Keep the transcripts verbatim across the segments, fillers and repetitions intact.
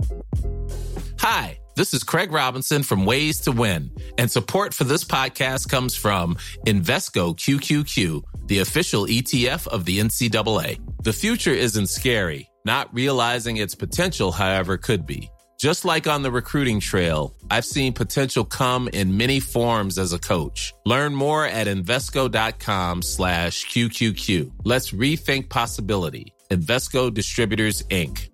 Hi, this is Craig Robinson from Ways to Win, and support for this podcast comes from Invesco Q Q Q, the official E T F of the N C double A. The future isn't scary. Not realizing its potential, however, could be. Just like on the recruiting trail, I've seen potential come in many forms as a coach. Learn more at Invesco.com slash QQQ. Let's rethink possibility. Invesco Distributors, Incorporated.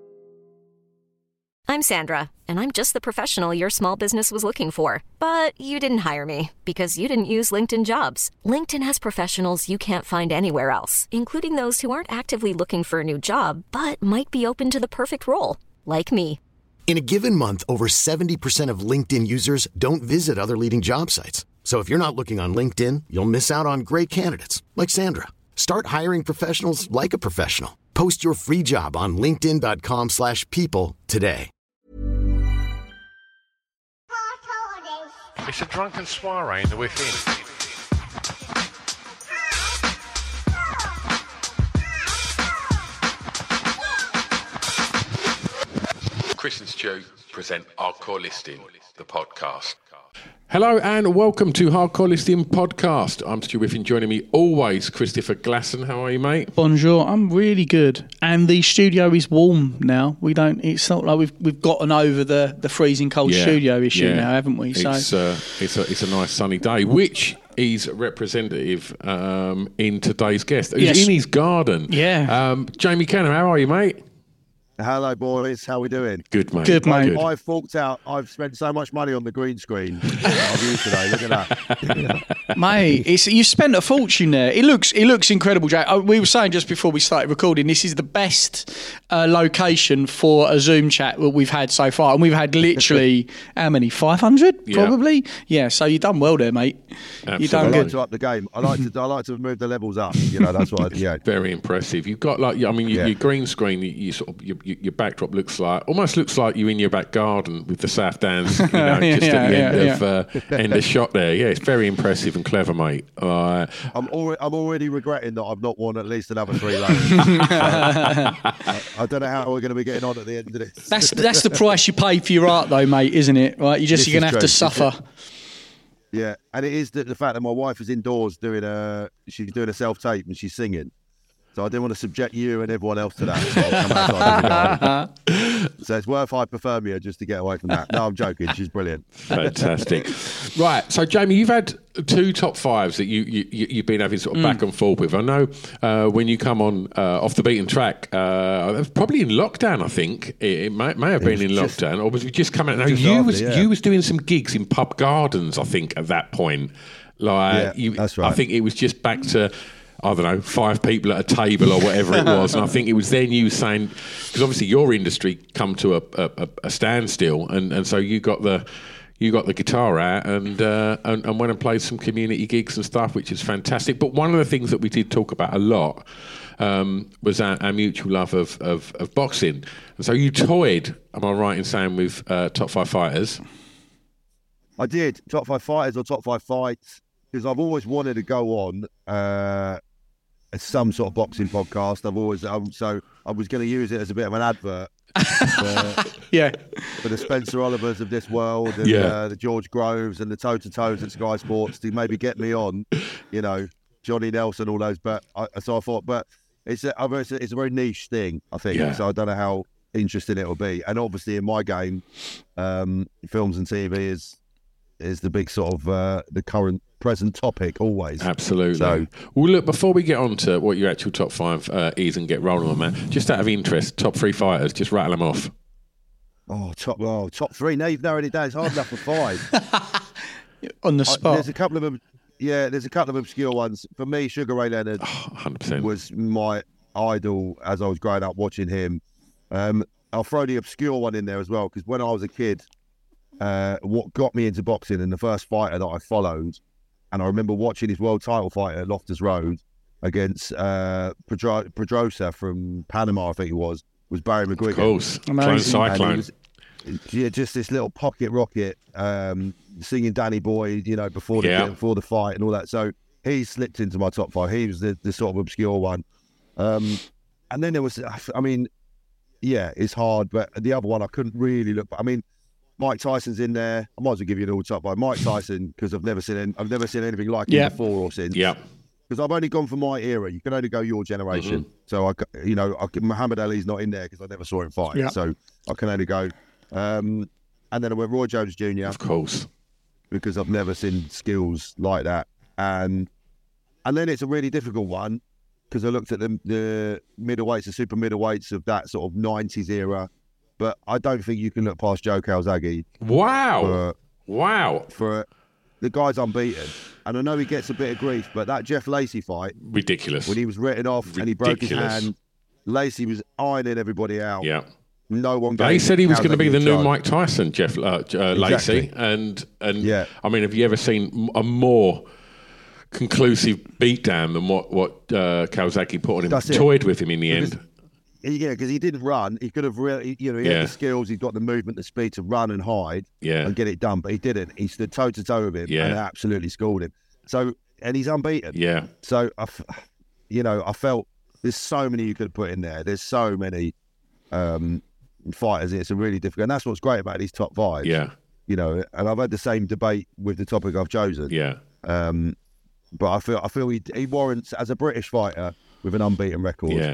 I'm Sandra, and I'm just the professional your small business was looking for. But you didn't hire me because you didn't use LinkedIn Jobs. LinkedIn has professionals you can't find anywhere else, including those who aren't actively looking for a new job, but might be open to the perfect role, like me. In a given month, over seventy percent of LinkedIn users don't visit other leading job sites. So if you're not looking on LinkedIn, you'll miss out on great candidates like Sandra. Start hiring professionals like a professional. Post your free job on linkedin.com slash people today. It's a drunken soiree in the within. Chris and Stu present Hardcore Listing, the podcast. Hello and welcome to Hardcore Listing Podcast. I'm Stu Whiffen, joining me always, Christopher Glasson. How are you, mate? Bonjour, I'm really good. And the studio is warm now. We don't. It's not like we've we've gotten over the, the freezing cold Yeah, studio issue yeah. now, haven't we? So It's, uh, it's, a, it's a nice sunny day, which is representative um, in today's guest. Who's Yes. in his garden. Yeah. Um, Jamie Canham, how are you, mate? Hello, boys. How we doing? Good, mate. Good, mate. Good. I've forked out. I've spent so much money on the green screen I've used today. Look at that. mate, it's you spent a fortune there. It looks it looks incredible, Jay. Uh, We were saying just before we started recording, this is the best uh, location for a Zoom chat that we've had so far, and we've had literally how many? Five hundred, Yeah. probably. Yeah. So you've done well there, mate. Absolutely. You've I done like good. to up the game. I like to. I like to move the levels up. You know, that's what. I, yeah. Very impressive. You've got like, I mean, your, Yeah. your green screen, you, you sort of, your, your your backdrop looks like, almost looks like you're in your back garden with the South Downs, you know, Yeah, just at the yeah, end yeah, of uh, end of shot there. Yeah, it's very impressive and clever, mate. Uh, I'm already. I'm already regretting that I've not won at least another three rounds. So, I, I don't know how we're going to be getting on at the end of this. That's that's the price you pay for your art, though, mate, isn't it? Right? You just This you're gonna is have to true. suffer. Yeah, and it is the, the fact that my wife is indoors doing a. She's doing a self tape and she's singing. So I didn't want to subject you and everyone else to that. So, I'll come outside in the garden. So it's worth hypothermia just to get away from that. No, I'm joking. She's brilliant. Fantastic. Right. So, Jamie, you've had two top fives that you, you, you- you've been having sort of back and forth with. I know uh, when you come on uh, off the beaten track, uh, it was probably in lockdown, I think. It, it may, may have It been was in just- lockdown, or was it just coming out? No, just you after, was yeah. you was doing some gigs in pub gardens, I think, at that point. Like, Yeah, you, that's I right. think it was just back to, I don't know, five people at a table or whatever it was. And I think it was then you saying, because obviously your industry come to a, a, a standstill, and, and so you got the you got the guitar out and, uh, and and went and played some community gigs and stuff, which is fantastic. But one of the things that we did talk about a lot um, was our, our mutual love of, of, of boxing. And so you toyed, am I right in saying, with uh, Top Five Fighters? I did top five fighters or top five fights because I've always wanted to go on uh, some sort of boxing podcast. I've always um, so I was going to use it as a bit of an advert for, Yeah. for the Spencer Olivers of this world and Yeah. uh, the George Groves and the toe to toes at Sky Sports to maybe get me on, you know, Johnny Nelson, all those. But I, so I thought, but it's a, it's a, it's a very niche thing, I think. Yeah. So I don't know how interesting it will be. And obviously in my game, um, films and T V is is the big sort of uh, the current present topic always. Absolutely. So- well, look, before we get on to what your actual top five uh, is and get rolling on that, just out of interest, top three fighters, just rattle them off. Oh, top oh, top three. Now you've narrowed it down. It's hard enough for five. On the I, spot. there's a couple of them. Yeah, there's a couple of obscure ones. For me, Sugar Ray Leonard Oh, one hundred percent. was my idol as I was growing up watching him. Um, I'll throw the obscure one in there as well because when I was a kid, uh, what got me into boxing and the first fighter that I followed, and I remember watching his world title fight at Loftus Road against uh, Pedro- Pedrosa from Panama, I think it was, was Barry McGuigan. Of course. Clone Amazing. And he Cyclone. was- yeah, just this little pocket rocket, um, singing Danny Boy, you know, before the Yeah. before the fight and all that. So he slipped into my top five. He was the, the sort of obscure one. Um, and then there was, I mean, yeah, it's hard. But the other one I couldn't really look. I mean, Mike Tyson's in there. I might as well give you an all top by Mike Tyson because I've never seen any, I've never seen anything like yeah. him before or since. Yeah. Because I've only gone for my era. You can only go your generation. Mm-hmm. So I, you know, I, Muhammad Ali's not in there because I never saw him fight. Yeah. So I can only go. Um, and then I went Roy Jones Junior Of course. Because I've never seen skills like that. And and then it's a really difficult one because I looked at the, the middleweights, the super middleweights of that sort of nineties era. But I don't think you can look past Joe Calzaghe. Wow. For, wow. For the guy's unbeaten. And I know he gets a bit of grief, but that Jeff Lacey fight. Ridiculous. When he was written off Ridiculous. and he broke his hand, Lacey was ironing everybody out. Yeah. No one. They said he was going to be the new charge. Mike Tyson, Jeff uh, uh, exactly. Lacey, and and yeah. I mean, have you ever seen a more conclusive beatdown than what what uh, Calzaghe put on him? That's Toyed it. with him in the because, end. Yeah, because he didn't run. He could have really, you know, he yeah. had the skills. He's got the movement, the speed to run and hide, yeah. and get it done. But he didn't. He stood toe to toe with him yeah. and absolutely schooled him. So, and he's unbeaten. Yeah. So, I, you know, I felt there's so many you could have put in there. There's so many. Um, fighters. It's a really difficult, and that's what's great about these top five. Yeah, you know, and I've had the same debate with the topic I've chosen. Yeah, um, but I feel I feel he he warrants, as a British fighter with an unbeaten record. Yeah,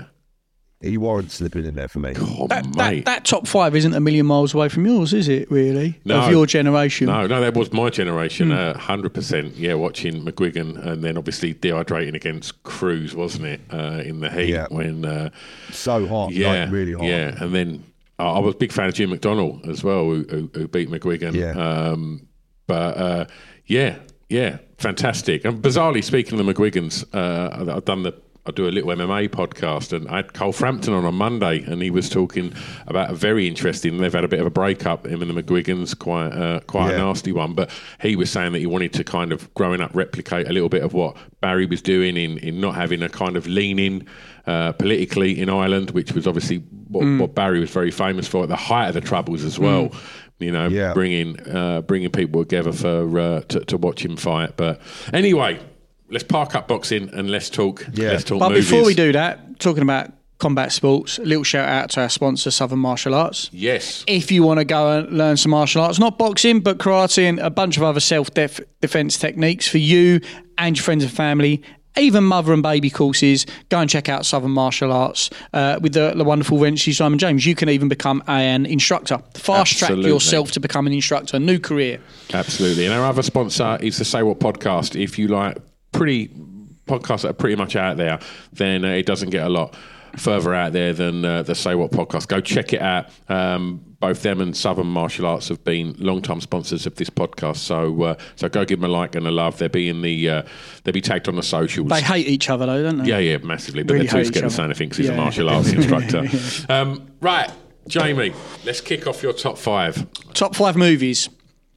he warrants slipping in there for me. God, that, mate. that, that top five isn't a million miles away from yours, is it? Really, no, of your generation? No, no, that was my generation. Mm. Uh, Hundred percent. Yeah, watching McGuigan and then obviously dehydrating against Cruz, wasn't it? Uh, in the heat yeah. when uh, so hot, yeah, like really hot. Yeah, and then. I was a big fan of Jim McDonnell as well, who, who, who beat McGuigan. Yeah. Um, but uh, yeah, yeah, fantastic. And bizarrely speaking of the McGuigans, uh, I've done the. I do a little M M A podcast, and I had Cole Frampton on on Monday, and he was talking about a very interesting. They've had a bit of a breakup, him and the McGuigans, quite uh, quite yeah. a nasty one. But he was saying that he wanted to kind of growing up replicate a little bit of what Barry was doing in in not having a kind of leaning. Uh, politically in Ireland, which was obviously what, mm. what Barry was very famous for at the height of the Troubles as well. Mm. You know, yeah. bringing uh, bringing people together for uh, to, to watch him fight. But anyway, let's park up boxing and let's talk. Yeah. Let's talk but movies. Before we do that, talking about combat sports, a little shout out to our sponsor, Southern Martial Arts. Yes. If you want to go and learn some martial arts, not boxing, but karate and a bunch of other self-defense techniques for you and your friends and family. Even mother and baby courses, go and check out Southern Martial Arts uh, with the, the wonderful Renzi Simon James. You can even become an instructor. Fast track yourself to become an instructor, a new career. Absolutely. And our other sponsor is the Say What podcast. If you like pretty podcasts that are pretty much out there, then uh, it doesn't get a lot further out there than uh, the Say What podcast. Go check it out. Um, both them and Southern Martial Arts have been long-time sponsors of this podcast, so uh, so go give them a like and a love. They'll be in the uh, they'll be tagged on the socials. They hate each other though, don't they? Yeah, yeah, massively. But really they're too scared of saying anything because he's yeah. a martial arts instructor. yeah. um, right, Jamie, let's kick off your top five. Top five movies.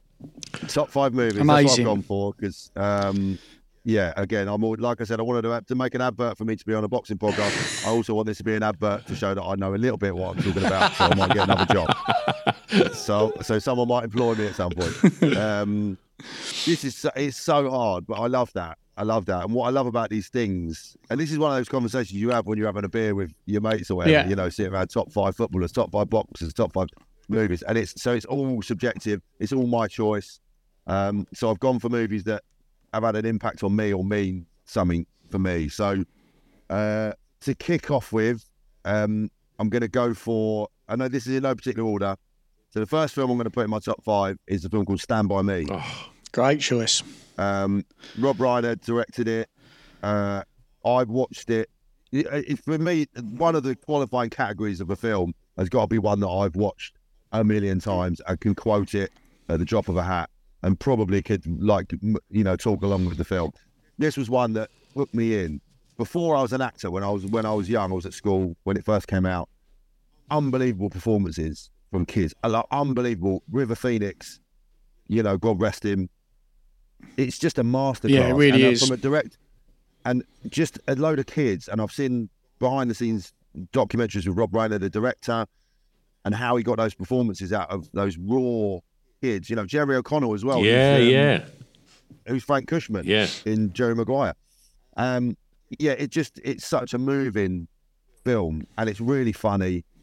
Top five movies. Amazing. That's what I've gone for because. Um, Yeah, again, I'm all, like I said, I wanted to, to make an advert for me to be on a boxing podcast. I also want this to be an advert to show that I know a little bit what I'm talking about, so I might get another job. So, so someone might employ me at some point. Um, this is so, it's so hard, but I love that. I love that, and what I love about these things, and this is one of those conversations you have when you're having a beer with your mates or whatever. Yeah. You know, sitting around top five footballers, top five boxers, top five movies, and it's so it's all subjective. It's all my choice. Um, so I've gone for movies that have had an impact on me or mean something for me. So uh, to kick off with, um, I'm going to go for, I know this is in no particular order. So the first film I'm going to put in my top five is a film called Stand By Me. Oh, great choice. Um, Rob Reiner directed it. Uh, I've watched it. It, it. For me, one of the qualifying categories of a film has got to be one that I've watched a million times and can quote it at the drop of a hat. And probably could, like, you know, talk along with the film. This was one that hooked me in. Before I was an actor, when I was when I was young, I was at school when it first came out. Unbelievable performances from kids. Like, unbelievable. River Phoenix, you know, God rest him. It's just a masterclass. Yeah, it really and, is. Uh, from a direct, and just a load of kids. And I've seen behind-the-scenes documentaries with Rob Reiner, the director, and how he got those performances out of those raw kids, you know, Jerry O'Connell as well. Yeah, who's, um, yeah. Who's Frank Cushman yeah. in Jerry Maguire. Um, yeah, it just, it's such a moving film and it's really funny.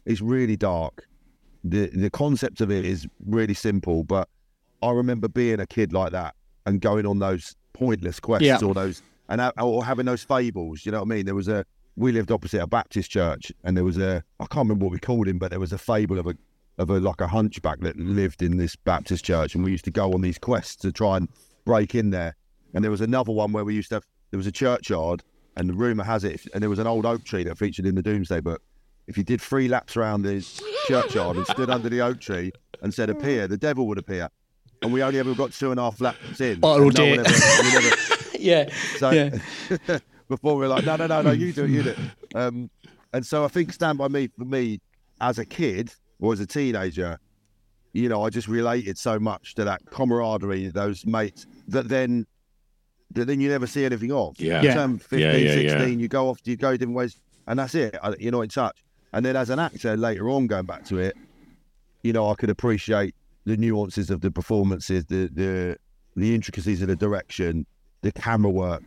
it's really dark. The the concept of it is really simple, but I remember being a kid like that and going on those pointless quests Yeah. or those and ha- or having those fables. You know what I mean? There was a we lived opposite a Baptist church, and there was a I can't remember what we called him, but there was a fable of a of a like a hunchback that lived in this Baptist church, and we used to go on these quests to try and break in there. And there was another one where we used to have there was a churchyard, and the rumour has it, and there was an old oak tree that featured in the Doomsday Book. If you did three laps around the churchyard and stood under the oak tree and said appear, the devil would appear. And we only ever got two and a half laps in. Oh, and no dear. one ever, we never, Yeah. so yeah. before we were like, no, no, no, no, you do it, you do it. Um, and so I think Stand By Me, for me, as a kid or as a teenager, you know, I just related so much to that camaraderie, those mates, that then that then you never see anything of. Yeah. You Yeah. turn fifteen, Yeah, yeah, yeah. sixteen, you go off, you go different ways, and that's it. I- You're not in touch. And then as an actor, later on, going back to it, you know, I could appreciate the nuances of the performances, the the the intricacies of the direction, the camera work.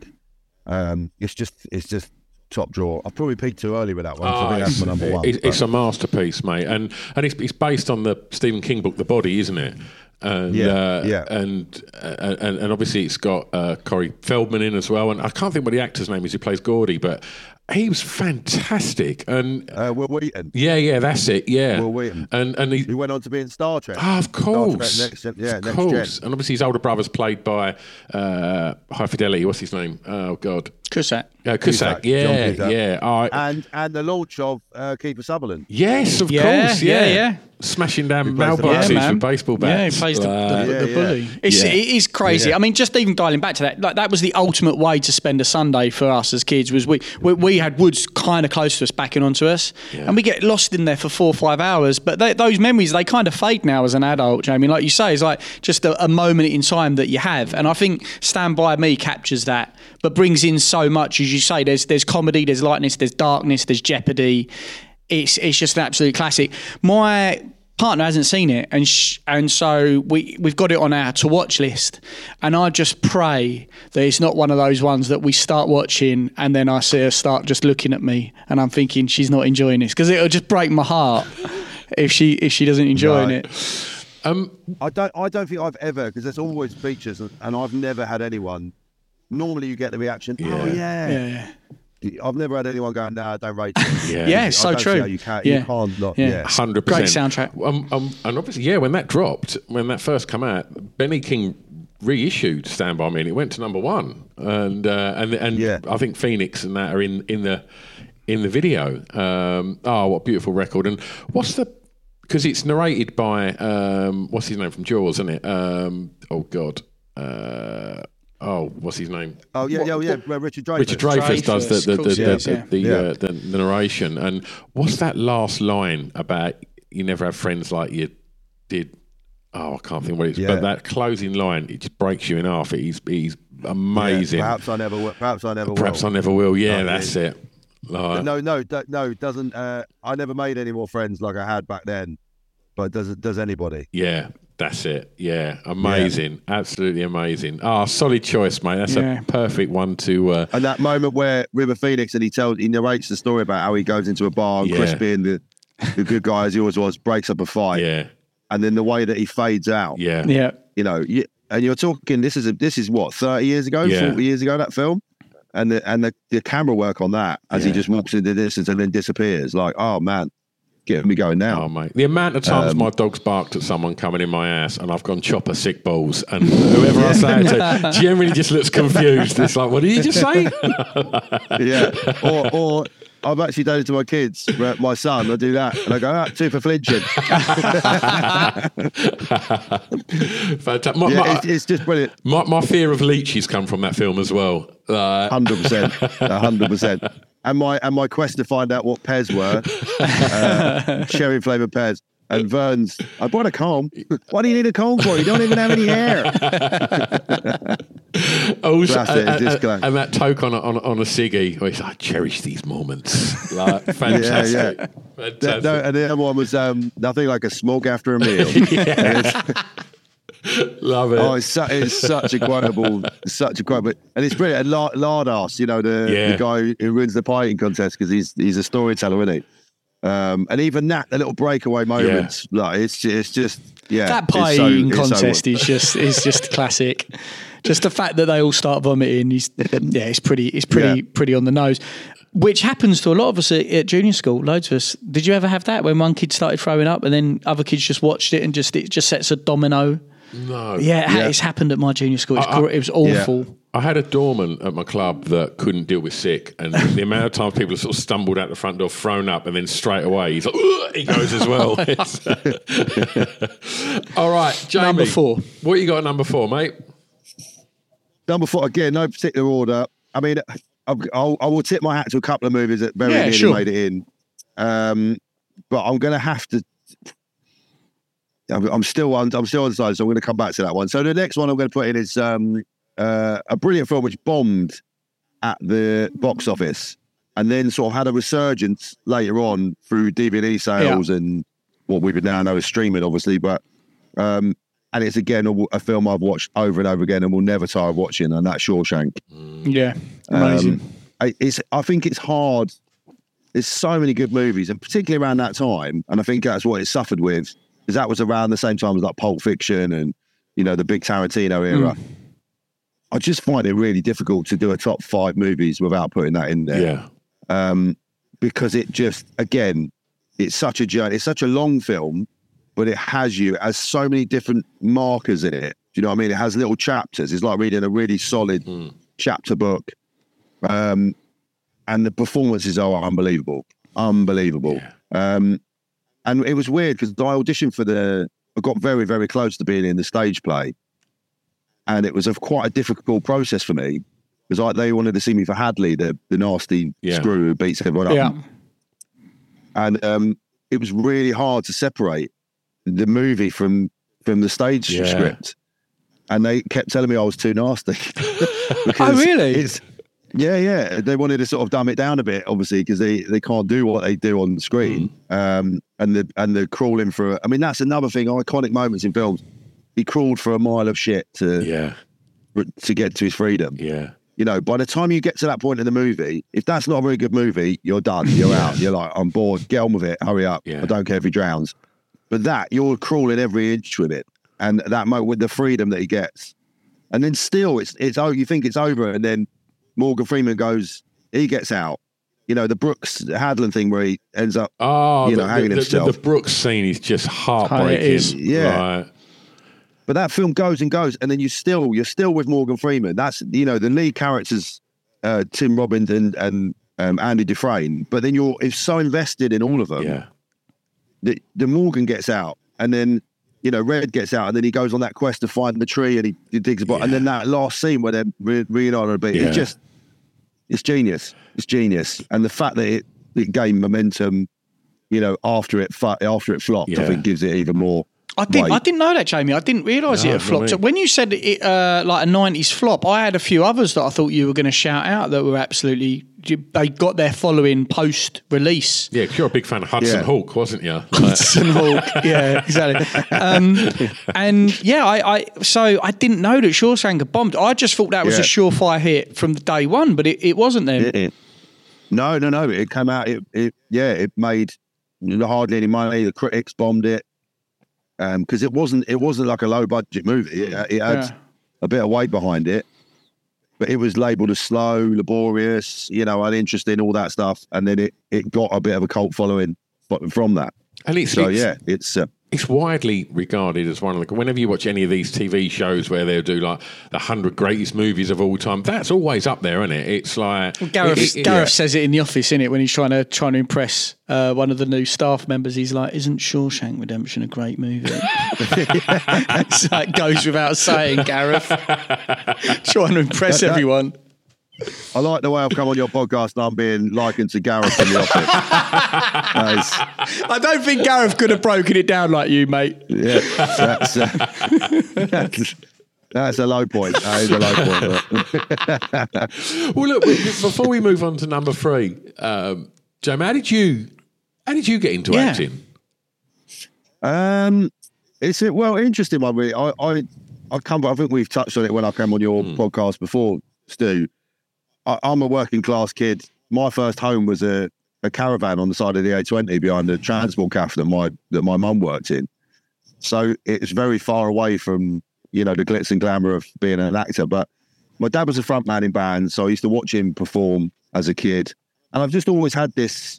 Um, it's just it's just top drawer. I probably peaked too early with that one. So I Oh, think that's it's, my number one. it's, but- it's a masterpiece, mate, and and it's, it's based on the Stephen King book, The Body, isn't it? And, Yeah, uh, yeah. and, uh, and and obviously it's got uh, Corey Feldman in as well, and I can't think what the actor's name is who plays Gordy, but he was fantastic, and uh, Will Wheaton. yeah, yeah, that's it, yeah, Will Wheaton. and and he, He went on to be in Star Trek. Ah, of Star Trek course, Next Gen- yeah, of Next course, Gen. and obviously his older brother's played by uh, High Fidelity. What's his name? Oh God, Cusack. uh, Cusack. Cusack, Yeah, John Cusack. yeah. I, And and the launch of uh, Kiefer Sutherland. yes, of Yeah, course. yeah, Yeah, yeah. Smashing down plays the mailboxes Yeah, with baseball bats. Yeah, he plays the, Uh, the, Yeah, the yeah. bully. It's, Yeah. It is crazy. Yeah. I mean, just even dialing back to that, like that was the ultimate way to spend a Sunday for us as kids. Was we we, we had woods kind of close to us, backing onto us, and we get lost in there for four or five hours. But they, those memories, they kind of fade now as an adult. Jamie, like you say, it's like just a, a moment in time that you have. And I think Stand By Me captures that, but brings in so much, as you say. There's there's comedy, there's lightness, there's darkness, there's jeopardy. It's it's just an absolute classic. My partner hasn't seen it, and sh- and so we we've got it on our to watch list, and I just pray that it's not one of those ones that we start watching and then I see her start just looking at me and I'm thinking she's not enjoying this, because it'll just break my heart if she if she doesn't enjoy No. it. Um, I don't I don't think I've ever, because there's always features, and, and I've never had anyone. Normally, you get the reaction. Oh yeah. Yeah, I've never had anyone going, "Nah, don't rate it." Yeah. yeah, I it's so don't see true. how you can yeah. you can't not. Yeah. Yeah. Hundred Great percent soundtrack. Um, um, and obviously, yeah, when that dropped, when that first came out, Benny King reissued Stand By Me, and it went to number one. And uh, and and Yeah. I think Phoenix and that are in in the in the video. Um, oh, what a beautiful record! And what's the because it's narrated by um, what's his name from Jaws, isn't it? Um, oh God. Uh, oh, what's his name? Oh yeah, yeah, yeah. uh, Richard Dreyfuss. Richard Dreyfuss does the Dreyfuss, the of the, course, the, yes, the, yeah. the, Yeah. uh, the, the narration. And what's that last line about? You never have friends like you did. Oh, I can't think what it is. Yeah. But that closing line, it just breaks you in half. He's he's amazing. Yeah, perhaps I never will. Perhaps I never Perhaps will. I never will. Yeah, Oh, that's yeah. it. Like, No, no, do- no. Doesn't. Uh, I never made any more friends like I had back then. But does it? Does anybody? Yeah, that's it. Yeah, amazing. Absolutely amazing. Ah, solid choice, mate. That's Yeah. a perfect one to. Uh, And that moment where River Phoenix and he tells, he narrates the story about how he goes into a bar and Yeah. Chris, being the the good guy as he always was, breaks up a fight. yeah, And then the way that he fades out. yeah, Yeah. You know, you, and you're talking. This is a, this is what thirty years ago, Yeah. forty years ago. That film. And the and the, the camera work on that as he Yeah. just walks into the distance and then disappears. Like, oh man, get me going now. Oh, mate. The amount of times Um, my dog's barked at someone coming in my house and I've gone chopper sick balls, and whoever I say it to generally just looks confused. It's like, what did you just say? Yeah. Or or I've actually done it to my kids. Where my son, I do that, and I go, ah, two for flinching. Fantastic. My, Yeah, my, it's, it's just brilliant. my, my fear of leeches come from that film as well. Uh, Hundred percent, hundred percent. And my and my quest to find out what Pez were, uh, cherry flavored Pez. And Vern's, I bought a comb. What do you need a comb for? You don't even have any hair. also, That's it, and, just and, go. and that toke on a, on a, on a ciggy, where he's like, I cherish these moments. Like, fantastic. Yeah, yeah. Fantastic. No, and the other one was um, nothing like a smoke after a meal. Love it. Oh, it's, su- it's such a quotable, such a quotable, and it's brilliant. And Lard- Lardass, you know, the, Yeah. the guy who wins the pieting contest because he's he's a storyteller, isn't he? Um, and even that, the little breakaway moments, yeah. like it's it's just yeah. That pie so, eating contest so is just is just classic. Just the fact that they all start vomiting is yeah, it's pretty it's pretty yeah. pretty on the nose. Which happens to a lot of us at, at junior school. Loads of us. Did you ever have that when one kid started throwing up and then other kids just watched it and just it just sets a domino? No. Yeah, yeah. it's happened at my junior school. It's I, I, it was awful. Yeah. I had a doorman at my club that couldn't deal with sick, and the amount of times people sort of stumbled out the front door, thrown up, and then straight away he's like, ugh, he goes as well. All right, Jamie. Number four. What you got at number four, mate? Number four, again, no particular order. I mean, I'll, I'll, I will tip my hat to a couple of movies that very yeah, nearly sure. made it in. Um, but I'm going to have to. I'm, I'm still on. I'm still undecided, so I'm going to come back to that one. So the next one I'm going to put in is um, uh, a brilliant film which bombed at the box office, and then sort of had a resurgence later on through D V D sales yeah. and what we would now know as streaming, obviously. But um, and it's again a, a film I've watched over and over again and will never tire of watching, and that's Shawshank. Yeah, amazing. Um, I, it's. I think it's hard. There's so many good movies, and particularly around that time, and I think that's what it suffered with, because that was around the same time as like Pulp Fiction and, you know, the big Tarantino era. Mm. I just find it really difficult to do a top five movies without putting that in there. Yeah. Um, because it just, again, it's such a journey. It's such a long film, but it has you, it has so many different markers in it. Do you know what I mean? It has little chapters. It's like reading a really solid mm. chapter book. Um, and the performances are unbelievable. Unbelievable. Yeah. Um, And it was weird because I auditioned for the, I got very, very close to being in the stage play. And it was a quite a difficult process for me because I, they wanted to see me for Hadley, the, the nasty yeah. screw who beats everyone up. Yeah. And um, it was really hard to separate the movie from, from the stage yeah. script. And they kept telling me I was too nasty. Oh, really? It's, Yeah, yeah. They wanted to sort of dumb it down a bit, obviously, because they, they can't do what they do on the screen. Mm. Um, and the and the crawling for, I mean, that's another thing, iconic moments in films. He crawled for a mile of shit to yeah. to get to his freedom. Yeah. You know, by the time you get to that point in the movie, if that's not a very good movie, you're done. You're yeah. out. You're like, I'm bored. Get on with it. Hurry up. Yeah. I don't care if he drowns. But that, you're crawling every inch with it. And that moment with the freedom that he gets. And then still, it's it's oh, you think it's over, and then Morgan Freeman goes, he gets out. You know, the Brooks Hadlin thing where he ends up, oh, you know, the, hanging the, himself. The, the Brooks scene is just heartbreaking. It is. Yeah. Right. But that film goes and goes, and then you still, you're still with Morgan Freeman. That's, you know, the lead characters, uh, Tim Robbins and, and um, Andy Dufresne. But then you're it's so invested in all of them. Yeah. The, the Morgan gets out, and then, you know, Red gets out, and then he goes on that quest to find the tree, and he, he digs a bottle. Yeah. And then that last scene where they're re- really on a bit, yeah. it's just, it's genius. It's genius. And the fact that it, it gained momentum, you know, after it fu- after it flopped, yeah. I think gives it even more. I didn't. weight. I didn't know that, Jamie. I didn't realise No, it had flopped. not me. When you said it, uh, like a nineties flop, I had a few others that I thought you were going to shout out that were absolutely. They got their following post release. Yeah, 'cause you're a big fan of Hudson Yeah. Hawk, wasn't you? Like, Hudson Hawk. Yeah, exactly. Um, and yeah, I, I so I didn't know that Shawshank had bombed. I just thought that was Yeah. a surefire hit from the day one, but it, it wasn't then. It, it, no, no, no. It came out. It, it yeah. It made hardly any money. The critics bombed it because um, it wasn't. It wasn't like a low budget movie. It, it had Yeah. a bit of weight behind it, but it was labelled as slow, laborious, you know, uninteresting, all that stuff. And then it it got a bit of a cult following from that. and it's, So it's, yeah, it's. Uh, it's widely regarded as one of the. Whenever you watch any of these T V shows where they'll do like the hundred greatest movies of all time, that's always up there, isn't it? It's like Well, Gareth, it- it- Gareth yeah. says it in the office, innit, when he's trying to trying to impress uh, one of the new staff members. He's like, "Isn't Shawshank Redemption a great movie?" It's like goes without saying, Gareth, trying to impress That- that- everyone. I like the way I've come on your podcast and I'm being likened to Gareth in the office. Nice. I don't think Gareth could have broken it down like you, mate. Yeah, that's, uh, that's, that's a low point. That is a low point. Well, look, before we move on to number three, um, Jamie, how did you how did you get into Yeah. acting? Um, it's a, well, interesting one. Really, I, I, I come. I think we've touched on it when I came on your Mm. podcast before, Stu. I, I'm a working class kid. My first home was a a caravan on the side of the A twenty behind the transport cafe that my that my mum worked in. So it's very far away from, you know, the glitz and glamour of being an actor. But my dad was a front man in bands, so I used to watch him perform as a kid. And I've just always had this,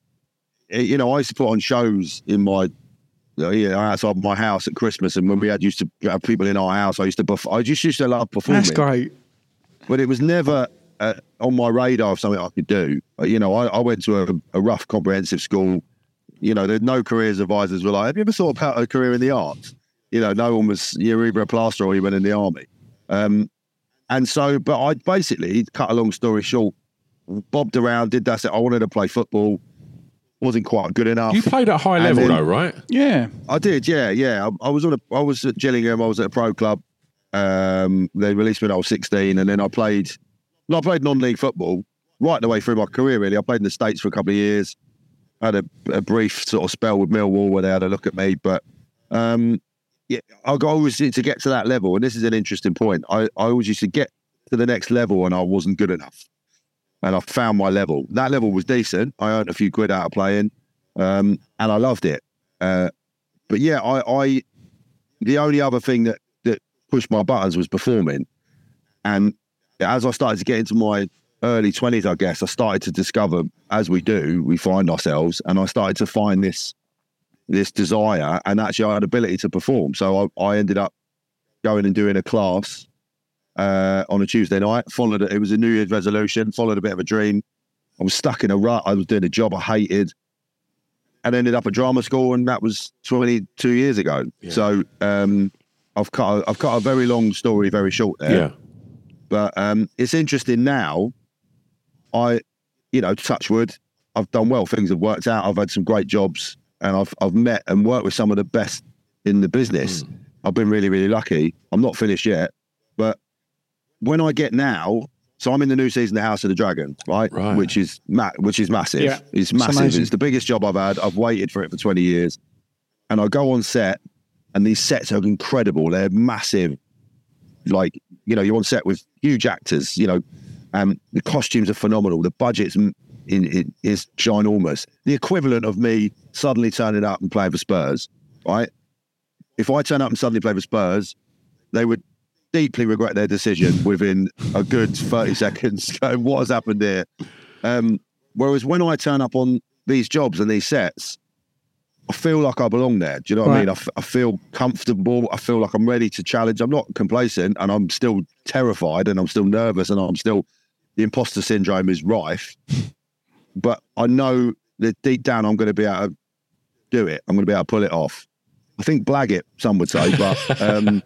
you know, I used to put on shows in my, you know, outside my house at Christmas. And when we had used to have people in our house, I used to, perf- I just used to love performing. That's great. But it was never uh, on my radar of something I could do. You know, I, I went to a, a rough comprehensive school. You know, there's no careers advisors were like, have you ever thought about a career in the arts? You know, no one was, you're either a plasterer or you went in the army. Um, and so, but I basically, cut a long story short, bobbed around, did that. I wanted to play football, wasn't quite good enough. You played at high And level then- though, right? Yeah. I did, yeah, yeah. I, I was on a, I was at Gillingham. I was at a pro club. Um, they released me when I was sixteen, and then I played. No, I played non-league football right the way through my career. Really, I played in the States for a couple of years. I had a, a brief sort of spell with Millwall where they had a look at me, but um, yeah, I got always to get to that level. And this is an interesting point. I, I always used to get to the next level, and I wasn't good enough. And I found my level. That level was decent. I earned a few quid out of playing, um, and I loved it. Uh, but yeah, I, I the only other thing that that pushed my buttons was performing. And as I started to get into my early twenties, I guess, I started to discover, as we do, we find ourselves, and I started to find this this desire, and actually I had ability to perform. So I, I ended up going and doing a class uh, on a Tuesday night. Followed it. It was a New Year's resolution. Followed a bit of a dream. I was stuck in a rut. I was doing a job I hated, and ended up at drama school, and that was twenty-two years ago. Yeah. So um, I've cut a, I've cut a very long story very short there. Yeah. But um, it's interesting now. I, you know, touch wood, I've done well. Things have worked out. I've had some great jobs, and I've I've met and worked with some of the best in the business. Mm. I've been really, really lucky. I'm not finished yet, but when I get now, so I'm in the new season of House of the Dragon, right? Right. Which is ma- which is massive. Yeah. It's massive. It's It's the biggest job I've had. I've waited for it for twenty years, and I go on set, and these sets are incredible. They're massive. Like, you know, you're on set with huge actors, you know, um, the costumes are phenomenal. The budget's in, in, is ginormous. The equivalent of me suddenly turning up and playing for Spurs, right? If I turn up and suddenly play for Spurs, they would deeply regret their decision within a good thirty seconds. Going, what has happened here? Um, whereas when I turn up on these jobs and these sets, I feel like I belong there. Do you know what right. I mean? I, f- I feel comfortable. I feel like I'm ready to challenge. I'm not complacent, and I'm still terrified, and I'm still nervous, and I'm still, the imposter syndrome is rife. But I know that deep down I'm going to be able to do it. I'm going to be able to pull it off. I think blag it, some would say, but um,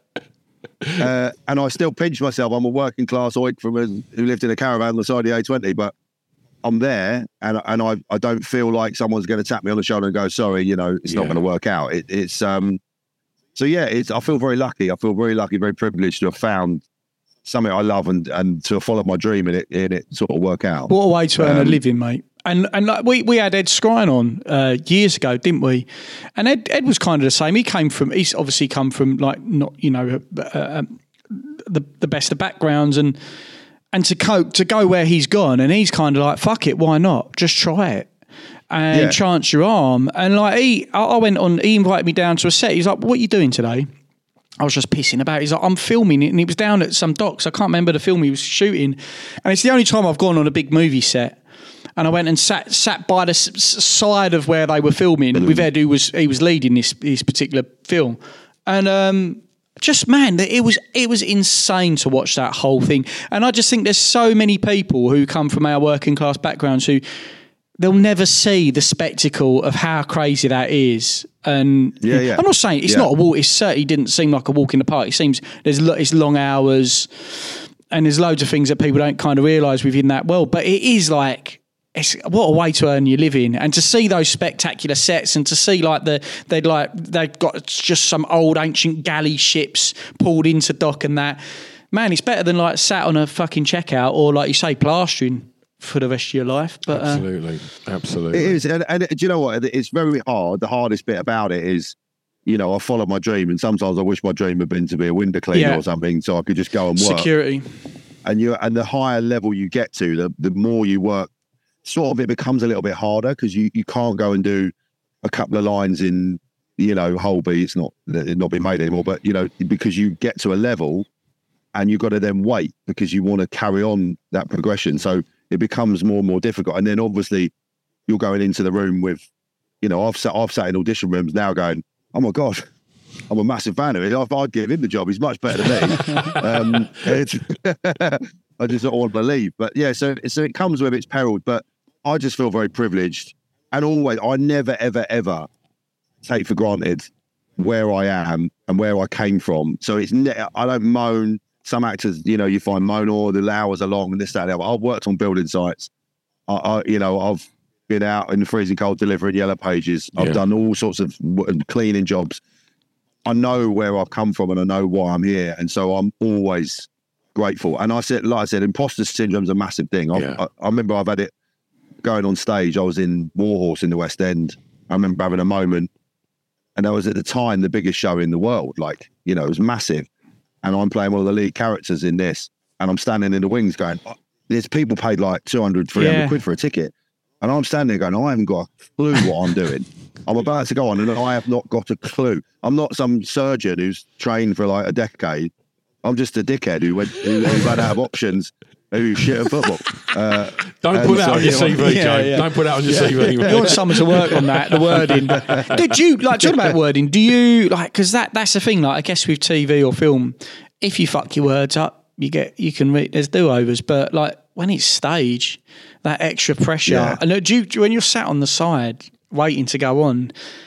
uh, and I still pinch myself. I'm a working class oik from a, who lived in a caravan on the side of the A twenty, but I'm there, and and I I don't feel like someone's going to tap me on the shoulder and go, sorry, you know, it's yeah. not going to work out. It, it's um, so yeah, it's. I feel very lucky. I feel very lucky, very privileged to have found something I love and and to have followed my dream and it and it sort of work out. What a way to earn um, a living, mate. And and like we, we had Ed Skrein on uh, years ago, didn't we? And Ed Ed was kind of the same. He came from. He's obviously come from like not you know uh, uh, the the best of backgrounds and. And to go, to go where he's gone, and he's kind of like, fuck it, why not? Just try it and yeah. chance your arm. And like he, I went on, he invited me down to a set. He's like, what are you doing today? I was just pissing about. He's like, I'm filming it. And he was down at some docks. I can't remember the film he was shooting. And it's the only time I've gone on a big movie set. And I went and sat sat by the s- side of where they were filming mm. with Ed, who was, he was leading this, this particular film. And, um, just man, it was it was insane to watch that whole thing, and I just think there's so many people who come from our working class backgrounds who they'll never see the spectacle of how crazy that is. And yeah, yeah. I'm not saying it's yeah. not a walk. It certainly didn't seem like a walk in the park. It seems there's it's long hours, and there's loads of things that people don't kind of realise within that world. But it is like. It's, what a way to earn your living, and to see those spectacular sets, and to see like the they'd like they've got just some old ancient galley ships pulled into dock and that. Man, it's better than like sat on a fucking checkout or like you say plastering for the rest of your life. But absolutely, uh, absolutely, it is. And, and do you know what? It's very hard. The hardest bit about it is, you know, I follow my dream, and sometimes I wish my dream had been to be a window cleaner yeah. or something, so I could just go and work. Security. And you and the higher level you get to, the the more you work. sort of it becomes a little bit harder because you, you can't go and do a couple of lines in, you know, Holby. It's not it's not being made anymore, but, you know, because you get to a level and you've got to then wait because you want to carry on that progression. So it becomes more and more difficult. And then obviously you're going into the room with, you know, I've sat, I've sat in audition rooms now going, oh my God, I'm a massive fan of it. If I'd give him the job, he's much better than me. um, it's I just don't want to believe. But yeah, so, so it comes with its perils, but I just feel very privileged. And always, I never, ever, ever take for granted where I am and where I came from. So it's ne- I don't moan. Some actors, you know, you find moan, or the hours are long and this, that, and the other. I've worked on building sites. I, I you know, I've been out in the freezing cold delivering Yellow Pages. I've yeah. done all sorts of cleaning jobs. I know where I've come from and I know why I'm here. And so I'm always grateful. And I said, like I said, imposter syndrome is a massive thing. Yeah. I, I remember I've had it going on stage. I was in Warhorse in the West End. I remember having a moment, and that was at the time the biggest show in the world. Like, you know, it was massive. And I'm playing one of the lead characters in this. And I'm standing in the wings going, oh, there's people paid like two hundred, three hundred yeah. quid for a ticket. And I'm standing there going, I haven't got a clue what I'm doing. I'm about to go on and I have not got a clue. I'm not some surgeon who's trained for like a decade. I'm just a dickhead who went, who, who ran out of options, who's shit at football. Uh, Don't put that so, on your C V, yeah, Joe. Yeah. Don't put that on your yeah. C V. You want someone to work on that, the wording. Did you, like, talking about wording, do you, like, because that, that's the thing, like, I guess with T V or film, if you fuck your words up, you get, you can read, there's do-overs, but like, when it's stage, that extra pressure, yeah. and do you, when you're sat on the side waiting to go on,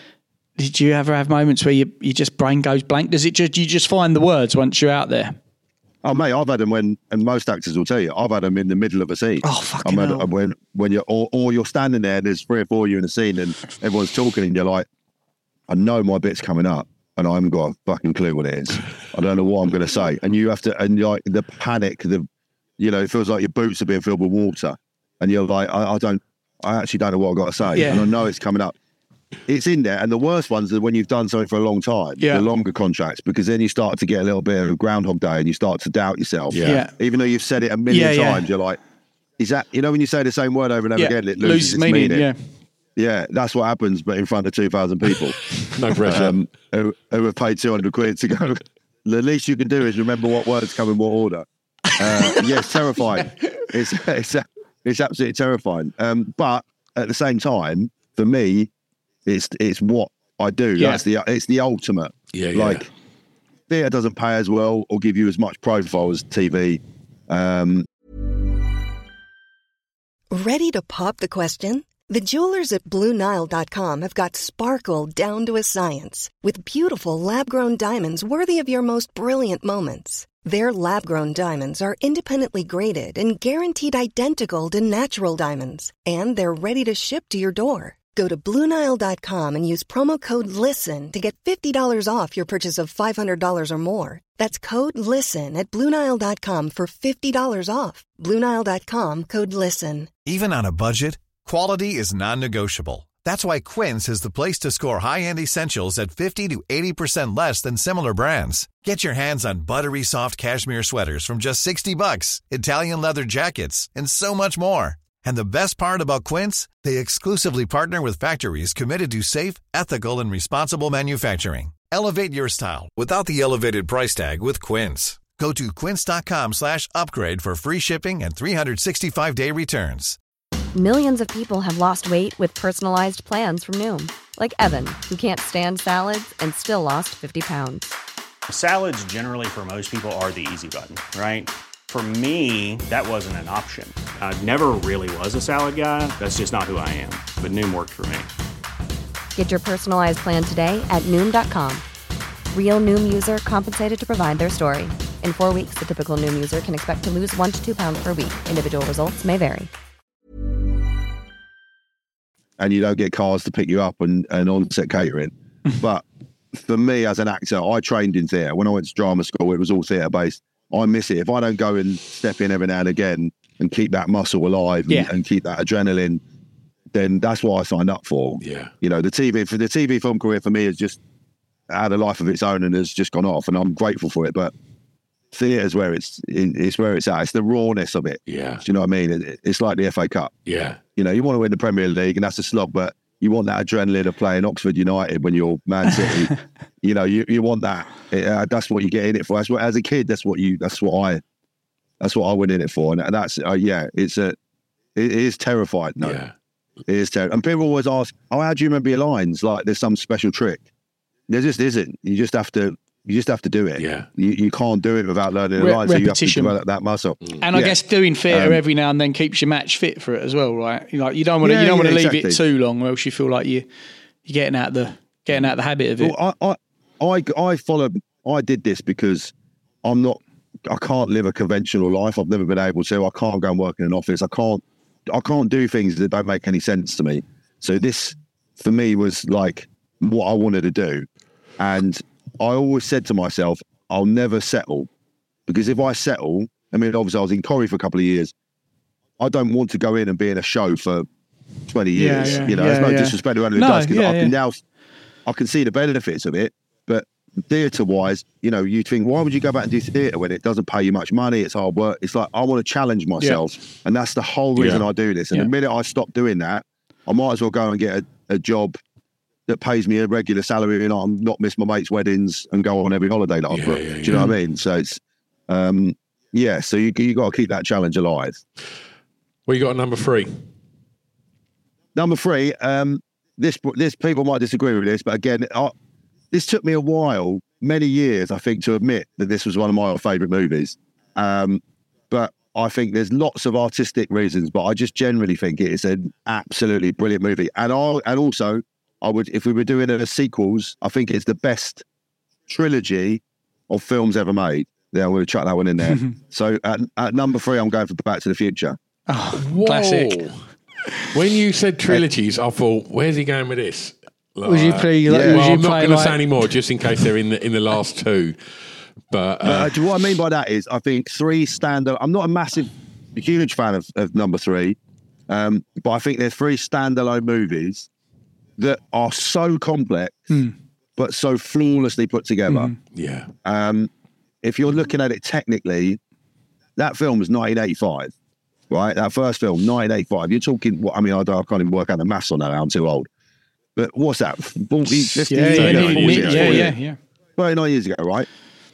did you ever have moments where you, you just brain goes blank? Does it just, you just find the words once you're out there? Oh, mate, I've had them when, and most actors will tell you, I've had them in the middle of a scene. Oh, fucking I've hell. Had, when, when you're, or, or you're standing there and there's three or four of you in a scene and everyone's talking and you're like, I know my bit's coming up and I haven't got a fucking clue what it is. I don't know what I'm going to say. And you have to, and like the panic, the, you know, it feels like your boots are being filled with water and you're like, I, I don't, I actually don't know what I've got to say. Yeah. And I know it's coming up. It's in there. And the worst ones are when you've done something for a long time, yeah. the longer contracts, because then you start to get a little bit of Groundhog Day and you start to doubt yourself. Yeah. yeah. Even though you've said it a million yeah, times, yeah. you're like, is that, you know, when you say the same word over and over yeah. again, it loses, loses its meaning, meaning. Yeah. Yeah, that's what happens, but in front of two thousand people. No pressure. Um, who, who have paid two hundred quid to go. The least you can do is remember what words come in what order. Uh, yeah, it's terrifying. It's, it's, it's absolutely terrifying. Um, but at the same time, for me, it's it's what I do. Yeah. That's the it's the ultimate. Yeah, yeah. Like, theatre doesn't pay as well or give you as much profile as T V. Um, Ready to pop the question? The jewelers at Blue Nile dot com have got sparkle down to a science with beautiful lab-grown diamonds worthy of your most brilliant moments. Their lab-grown diamonds are independently graded and guaranteed identical to natural diamonds, and they're ready to ship to your door. Go to Blue Nile dot com and use promo code LISTEN to get fifty dollars off your purchase of five hundred dollars or more. That's code LISTEN at Blue Nile dot com for fifty dollars off. Blue Nile dot com, code LISTEN. Even on a budget, quality is non-negotiable. That's why Quince is the place to score high-end essentials at fifty to eighty percent less than similar brands. Get your hands on buttery soft cashmere sweaters from just sixty bucks, Italian leather jackets, and so much more. And the best part about Quince, they exclusively partner with factories committed to safe, ethical, and responsible manufacturing. Elevate your style without the elevated price tag with Quince. Go to quince.com slash upgrade for free shipping and three sixty-five day returns. Millions of people have lost weight with personalized plans from Noom. Like Evan, who can't stand salads and still lost fifty pounds. Salads generally for most people are the easy button, right? For me, that wasn't an option. I never really was a salad guy. That's just not who I am. But Noom worked for me. Get your personalized plan today at Noom dot com. Real Noom user compensated to provide their story. In four weeks, the typical Noom user can expect to lose one to two pounds per week. Individual results may vary. and you don't get cars to pick you up and, and on-set catering. But for me as an actor, I trained in theatre. When I went to drama school, it was all theatre-based. I miss it. If I don't go and step in every now and again and keep that muscle alive and, yeah. and keep that adrenaline, then that's what I signed up for. Yeah. You know, the T V, for the T V film career for me has just had a life of its own and has just gone off, and I'm grateful for it. But theatre's where it's it's where it's at. It's the rawness of it. Yeah. Do you know what I mean? It, it's like the F A Cup. Yeah. You know, you want to win the Premier League, and that's a slog, but you want that adrenaline of playing Oxford United when you're Man City. you know, you, you want that. It, uh, that's what you get in it for. That's what, as a kid, that's what you. That's what I. That's what I went in it for, and that's uh, yeah. It's a. It is terrifying. No, yeah. It is terrible. And people always ask, "Oh, how do you remember your lines? Like there's some special trick." There just isn't. You just have to. You just have to do it. Yeah. You you can't do it without learning the Re- lines. So you have to repetition. develop that muscle. And yeah. I guess doing theatre Um, every now and then keeps your match fit for it as well, right? You like you don't want to Yeah, you don't want to yeah, leave exactly. it too long, or else you feel like you you're getting out the getting out the habit of it. Well, I, I, I, I follow. I did this because I'm not. I can't live a conventional life. I've never been able to. I can't go and work in an office. I can't. I can't do things that don't make any sense to me. So this, for me, was like what I wanted to do, and I always said to myself, I'll never settle, because if I settle, I mean, obviously I was in Corrie for a couple of years. I don't want to go in and be in a show for twenty years. Yeah, yeah, you know, yeah, there's no yeah. disrespect to anyone who No, does, because yeah, I can yeah. now, I can see the benefits of it. But theatre-wise, you know, you think, why would you go back and do theatre when it doesn't pay you much money? It's hard work. It's like, I want to challenge myself, and that's the whole reason Yeah. I do this. And Yeah. the minute I stop doing that, I might as well go and get a, a job that pays me a regular salary, and I'm not miss my mates' weddings and go on every holiday that I've Yeah, booked. yeah, Do you know what I mean? So it's, um, yeah. So you you got to keep that challenge alive. Well, you got a number three. Number three, um, this this people might disagree with this, but again, I, this took me a while, many years, I think, to admit that this was one of my favourite movies. Um, but I think there's lots of artistic reasons, but I just generally think it is an absolutely brilliant movie. And I and also, I would, if we were doing it as sequels, I think it's the best trilogy of films ever made. Yeah, I'm going to chuck that one in there. So at, at number three, I'm going for Back to the Future. Oh, classic. When you said trilogies, I thought, where's he going with this? Like, Was you play? Yeah. Like, Well, was well, you I'm not play going to like, say any more, just in case they're in the in the last two. But uh, Uh, do you know what I mean by that is I think three stand I'm not a massive, huge fan of, of number three, um, but I think there's three standalone movies that are so complex, Hmm. but so flawlessly put together. Mm-hmm. yeah, Um, if you're looking at it technically, that film was nineteen eighty-five, right? That first film, nineteen eighty-five. You're talking, what I mean, I, don't, I can't even work out the maths on that. I'm too old. But what's that? forty, fifty Yeah, years yeah, ago? yeah, forty yeah, years yeah, ago. yeah, yeah. thirty-nine years ago, right?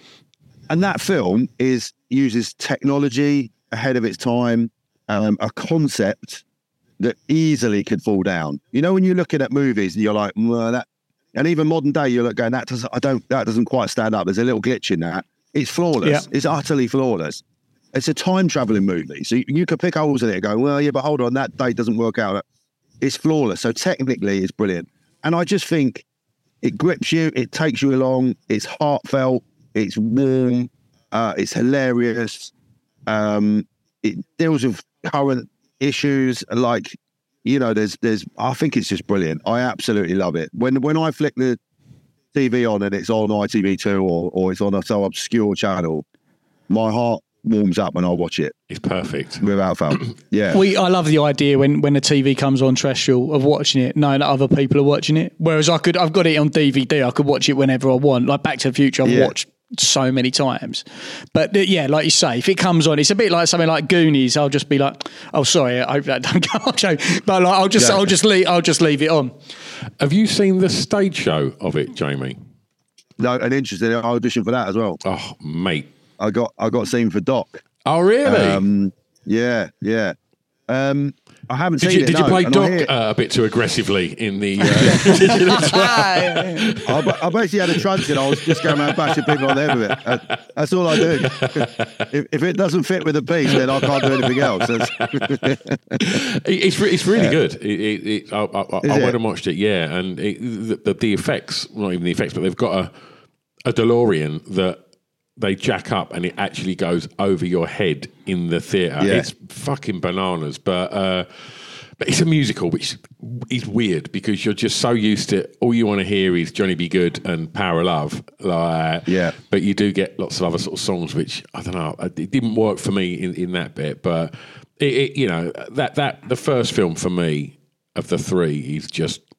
And that film is uses technology ahead of its time, um, a concept that easily could fall down. You know, when you're looking at movies, and you're like, well, that, and even modern day, you're like going, that doesn't, I don't, that doesn't quite stand up. There's a little glitch in that. It's flawless. Yeah. It's utterly flawless. It's a time traveling movie, so you, you could pick holes in it and go, well, yeah, but hold on, that date doesn't work out. It's flawless. So technically, it's brilliant. And I just think it grips you. It takes you along. It's heartfelt. It's warm. Uh, it's hilarious. Um, it deals with current issues. Like, you know, there's, there's. I think it's just brilliant. I absolutely love it. When when I flick the T V on and it's on I T V two or or it's on a so obscure channel, my heart warms up when I watch it. it's perfect. Without fail. Yeah. We, I love the idea when, when the T V comes on terrestrial of watching it, knowing that other people are watching it. Whereas I could, I've got it on D V D. I could watch it whenever I want. Like Back to the Future, I've Yeah. watched so many times. But uh, yeah, like you say, if it comes on, it's a bit like something like Goonies. I'll just be like, oh, sorry, I hope that don't go. Okay. But like, I'll just, Yeah. I'll just leave, I'll just leave it on. Have you seen the stage show of it, Jamie? No, an interesting audition for that as well. Oh, mate. I got I got seen for Doc. Oh, really? Um, yeah, yeah. Um, I haven't did seen you, it. did you no, play and I Doc hear- uh, a bit too aggressively in the? Uh, I, ba- I basically had a truncheon and I was just going around bashing people on the head with it. Uh, that's all I do. if, if it doesn't fit with the piece, then I can't do anything else. It- it's re- it's really good. It, it, it, I, I, I Is went it? and watched it. Yeah, and it, the, the, the effects, not even the effects, but they've got a a DeLorean that they jack up and it actually goes over your head in the theatre. Yeah. It's fucking bananas, but uh, but it's a musical, which is weird because you're just so used to all you want to hear is Johnny Be Good and Power of Love. Like, Yeah. but you do get lots of other sort of songs, which I don't know, it didn't work for me in, in that bit, but it, it, you know, that that the first film for me of the three is just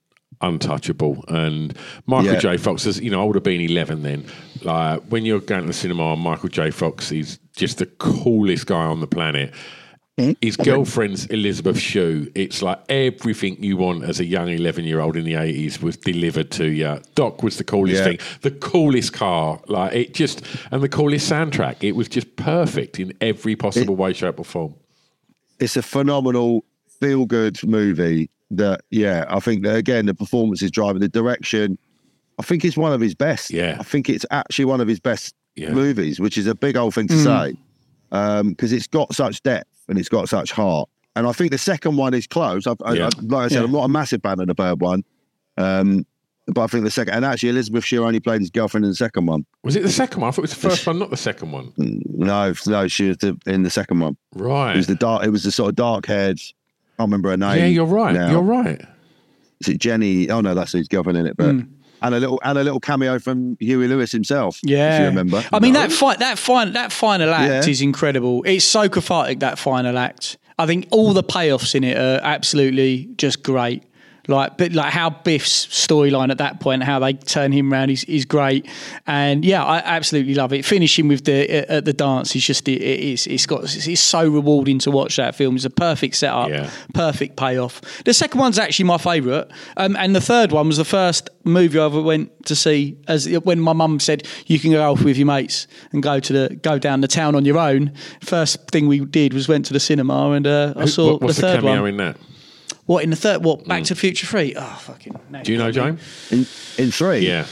untouchable. And Michael Yeah. J. Fox, is, you know, I would have been eleven then. Like when you're going to the cinema, Michael J. Fox is just the coolest guy on the planet. His girlfriend's Elizabeth Shue. It's like everything you want as a young eleven-year-old in the eighties was delivered to you. Doc was the coolest Yeah. thing, the coolest car, like it just, and the coolest soundtrack. It was just perfect in every possible way, shape, or form. It's a phenomenal feel-good movie that, yeah, I think that, again, the performance is driving the direction. I think it's one of his best. Yeah. I think it's actually one of his best Yeah. movies, which is a big old thing to Mm. say, because it's got such depth and it's got such heart. And I think the second one is close. I, I, Yeah. I, like I said, Yeah. I'm not a massive fan of the third one, um, but I think the second, and actually Elizabeth Shue only played his girlfriend in the second one. Was it the second one? I thought it was the first one, not the second one. No, no, she was the, in the second one. Right. It was the dark. It was the sort of dark-haired. I can't remember her name. Yeah, you're right. now. You're right. Is it Jenny? Oh no, that's his girlfriend in it. But Mm. and a little and a little cameo from Huey Lewis himself. Yeah, if you remember. I mean No. that fight, that final, that final act Yeah. is incredible. It's so cathartic, that final act. I think all the payoffs in it are absolutely just great. Like, but like how Biff's storyline at that point, how they turn him around is, is great, and yeah, I absolutely love it. Finishing with the at the dance is just it, it is it's got it's so rewarding to watch that film. It's a perfect setup, Yeah. perfect payoff. The second one's actually my favourite, um, and the third one was the first movie I ever went to see. As when my mum said you can go off with your mates and go to the go down the town on your own. First thing we did was went to the cinema and uh, I Who- saw what- what's the the, third cameo one. in that? What in the third? What Back to the Future three? Oh fucking! now Do you know, got me. James? in in three. Yeah.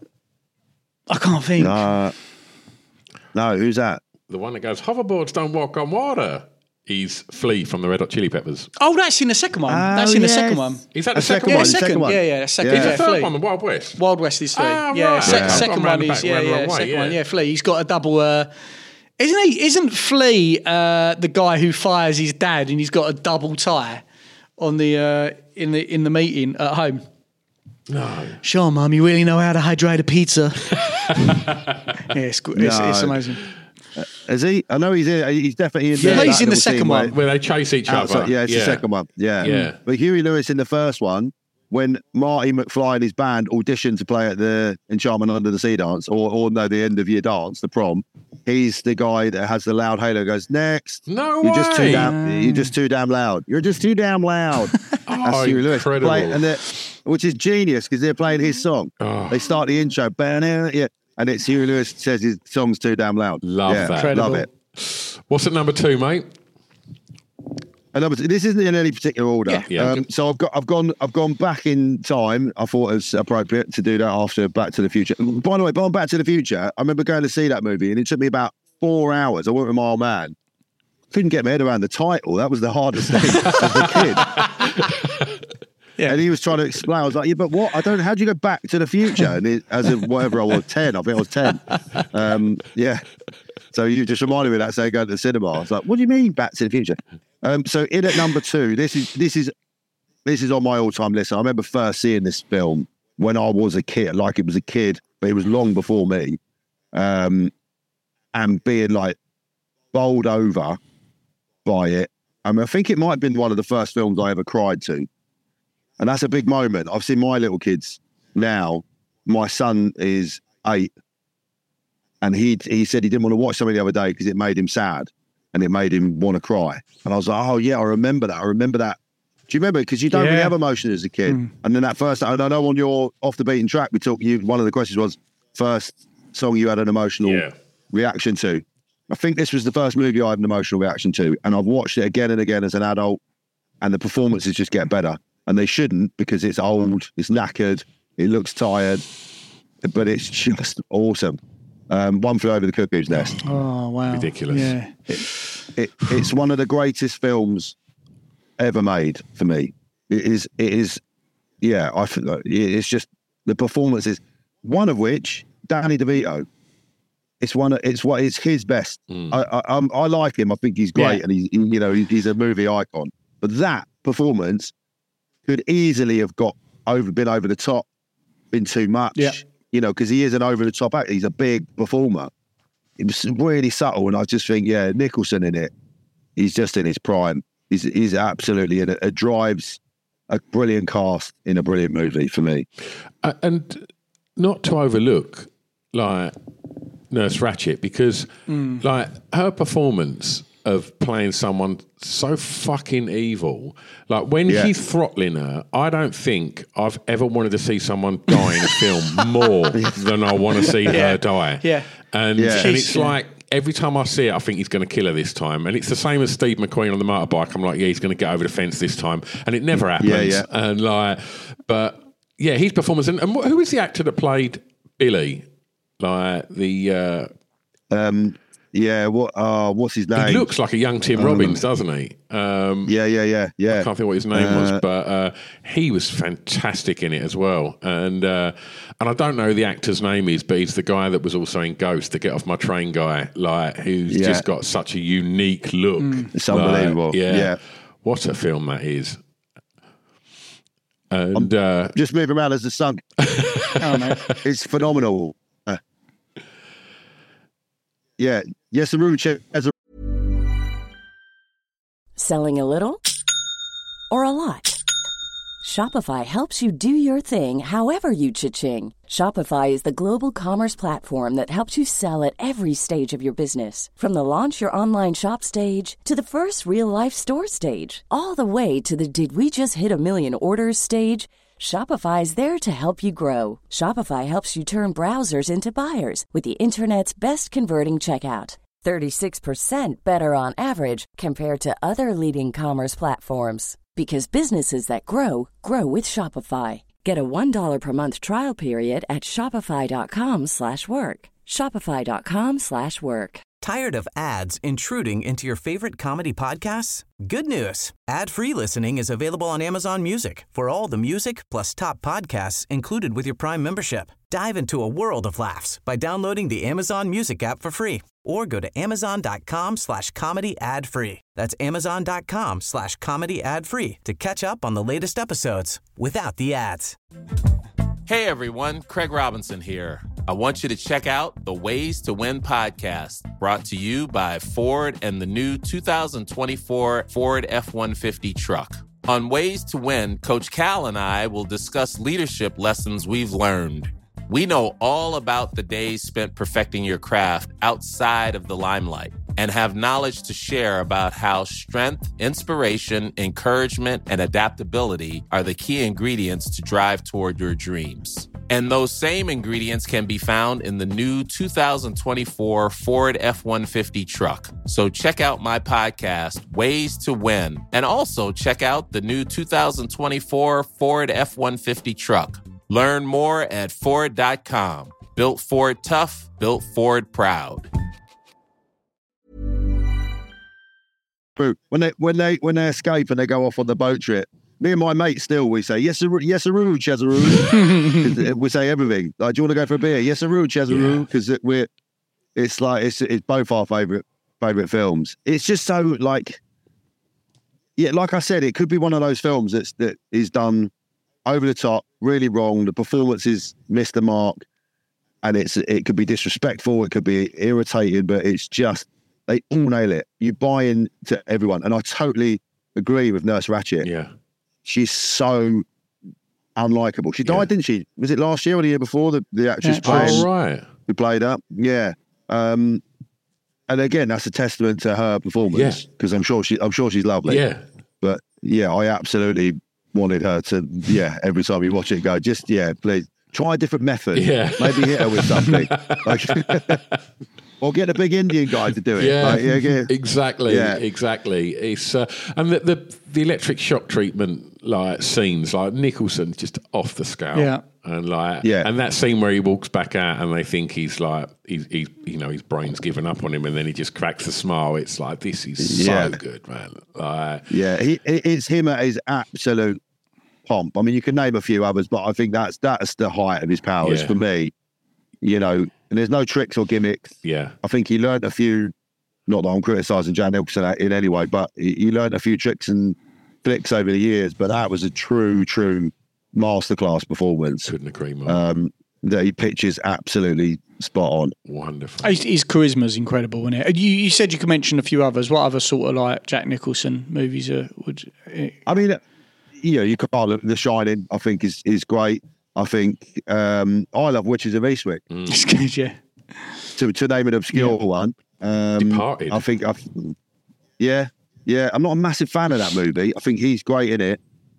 I can't think. Uh, no, who's that? The one that goes, hoverboards don't walk on water. He's Flea from the Red Hot Chili Peppers. Oh, that's in the second one. Oh, that's in the yes. second one. Is that the A second, second Yeah, one? one, second. second one. Yeah, yeah, second. Yeah. Yeah, The third Flea. one, the Wild West. Wild West is three. Ah, yeah, right. se- Yeah. second Gone round one the is back, yeah, round the yeah, wrong way, second yeah. one. Yeah, Flea. He's got a double. Uh, isn't he? Isn't Flea uh, the guy who fires his dad, and he's got a double tie on the uh, in the in the meeting at home? No. Sure, Mum, you really know how to hydrate a pizza. yeah, it's, good. it's, No. it's amazing. Is he? I know he's in. He's definitely in. Yeah, there, he's that in the little second scene one. where- Where they chase each outside- other. yeah, it's the second one. Yeah, Yeah. But Huey Lewis in the first one, when Marty McFly and his band auditioned to play at the Enchantment Under the Sea dance, or or no, the end of year dance, the prom. He's the guy that has the loud halo. Goes next. No You're just too way. damn. You're just too damn loud. You're just too damn loud. Oh, Huey Lewis incredible. play- and they're- which is genius because they're playing his song. Oh. They start the intro, yeah, and it's Huey Lewis says his song's too damn loud. Love yeah, that. Incredible. Love it. What's at number two, mate? And number two, this isn't in any particular order. Yeah. Yeah. Um, so I've got, I've gone, I've gone back in time. I thought it was appropriate to do that after Back to the Future. By the way, on Back to the Future, I remember going to see that movie, and it took me about four hours. I went with my old man. Couldn't get my head around the title. That was the hardest thing as a kid. Yeah. And he was trying to explain. I was like, yeah, but what? I don't. How do you go back to the future? And it, as of whatever I was, ten. I think I was ten. Um, yeah. So you just reminded me of that saying going to the cinema. I was like, what do you mean Back to the Future? Um, so in at number two, this is this is this is on my all-time list. I remember first seeing this film when I was a kid, like it was a kid, but it was long before me, um, and being like bowled over by it. I mean, I think it might have been one of the first films I ever cried to. And that's a big moment. I've seen my little kids now. My son is eight. And he he said he didn't want to watch something the other day because it made him sad and it made him want to cry. And I was like, oh, yeah, I remember that. I remember that. Do you remember? Because you don't really Yeah. have emotion as a kid. Mm. And then that first, and I know on your Off the Beaten Track, we talked, you, one of the questions was first song you had an emotional Yeah. reaction to. I think this was the first movie I had an emotional reaction to. And I've watched it again and again as an adult. And the performances just get better. And they shouldn't because it's old, it's knackered, it looks tired, but it's just awesome. Um, One Flew Over the Cuckoo's Nest. Oh wow! Ridiculous. Yeah. It, it's one of the greatest films ever made for me. It is, it is, yeah, I feel like it's just the performances, one of which, Danny DeVito. It's one of, it's what, it's his best. Mm. I, I, I'm, I like him. I think he's great Yeah. and he's, you know, he, he's a movie icon. But that performance could easily have got over, been over the top, been too much. Yeah. You know, because he is an over the top actor. He's a big performer. It was really subtle, and I just think, yeah, Nicholson in it, he's just in his prime. He's he's absolutely in it. It drives a brilliant cast in a brilliant movie for me. Uh, and not to overlook, like, Nurse Ratched, because, mm. like, her performance of playing someone so fucking evil, like, when yeah. he's throttling her, I don't think I've ever wanted to see someone die in a film more than I want to see yeah. her die. Yeah. And, yeah. and it's like, every time I see it, I think he's going to kill her this time. And it's the same as Steve McQueen on the motorbike. I'm like, yeah, he's going to get over the fence this time. And it never happens. Yeah, yeah. And like, but yeah, his performance. And, and who was the actor that played Billy? Like the... Uh, um, yeah, what? Uh, what's his name? He looks like a young Tim um, Robbins, doesn't he? Um, yeah, yeah, yeah, yeah. I can't think what his name uh, was, but uh, he was fantastic in it as well. And uh, and I don't know who the actor's name is, but he's the guy that was also in Ghost, the Get Off My Train guy, like who's yeah. just got such a unique look. Mm. It's unbelievable. Like, yeah. yeah, what a film that is. And uh, just moving around as the sun. Oh, no. It's phenomenal. Uh, yeah. Yes, a room check as a Selling a little or a lot? Shopify helps you do your thing however you cha-ching. Shopify is the global commerce platform that helps you sell at every stage of your business. From the launch your online shop stage to the first real life store stage, all the way to the did we just hit a million orders stage. Shopify is there to help you grow. Shopify helps you turn browsers into buyers with the internet's best converting checkout. thirty-six percent better on average compared to other leading commerce platforms. Because businesses that grow, grow with Shopify. Get a one dollar per month trial period at shopify.com slash work. Shopify.com slash work. Tired of ads intruding into your favorite comedy podcasts? Good news. Ad-free listening is available on Amazon Music for all the music plus top podcasts included with your Prime membership. Dive into a world of laughs by downloading the Amazon Music app for free or go to amazon.com slash comedy ad free. That's amazon.com slash comedy ad free to catch up on the latest episodes without the ads. Hey everyone, Craig Robinson here. I want you to check out the Ways to Win podcast, brought to you by Ford and the new two thousand twenty-four Ford F one fifty truck. On Ways to Win, Coach Cal and I will discuss leadership lessons we've learned. We know all about the days spent perfecting your craft outside of the limelight and have knowledge to share about how strength, inspiration, encouragement, and adaptability are the key ingredients to drive toward your dreams. And those same ingredients can be found in the new two thousand twenty-four Ford F one fifty truck. So check out my podcast, Ways to Win, and also check out the new two thousand twenty-four Ford F one fifty truck. Learn more at Ford dot com. Built Ford tough, built Ford proud. When they when they when they escape and they go off on the boat trip, me and my mate still we say yes, sir, yes, sir, Chesaroo. We say everything. Like, do you want to go for a beer? Yes, sir, Chesaroo, because yeah. it, we're it's like it's it's both our favorite favorite films. It's just so like, yeah, like I said, it could be one of those films that's that is done over the top, really wrong. The performances missed the mark, and it's it could be disrespectful, it could be irritating, but it's just they all nail it. You buy into everyone, and I totally agree with Nurse Ratched. Yeah, she's so unlikable. She died, yeah. didn't she? Was it last year or the year before? The the actress yeah. playing, oh, right. who played up, yeah. Um, and again, that's a testament to her performance because yeah. I'm sure she, I'm sure she's lovely. Yeah, but yeah, I absolutely wanted her to, yeah, every time you watch it, go, just, yeah, please, try a different method. Yeah. Maybe hit her with something. Like, or get a big Indian guy to do it. Yeah, like, yeah, yeah. exactly, yeah. exactly. It's uh, And the, the the electric shock treatment like scenes, like Nicholson, just off the scale. Yeah. And like, yeah. and that scene where he walks back out and they think he's like, he's, he's, you know, his brain's given up on him, and then he just cracks a smile. It's like, this is so yeah. good, man. Like, yeah, he, it's him at his absolute pomp. I mean, you can name a few others, but I think that's that's the height of his powers yeah. for me. You know, and there's no tricks or gimmicks. Yeah, I think he learned a few. Not that I'm criticising Jan Nicholson in any way, but he, he learned a few tricks and flicks over the years. But that was a true, true masterclass performance. Couldn't agree more. Um, that he pitches absolutely spot on. Wonderful. His, his charisma's incredible, isn't it? You, you said you could mention a few others. What other sort of like Jack Nicholson movies are, would? Uh, I mean, you know, you can't look. The Shining, I think, is is great. I think um, I love Witches of Eastwick. Mm. It's good, yeah. To to name an obscure yeah. one, um, Departed. I think, I've, yeah, yeah. I'm not a massive fan of that movie. I think he's great in it.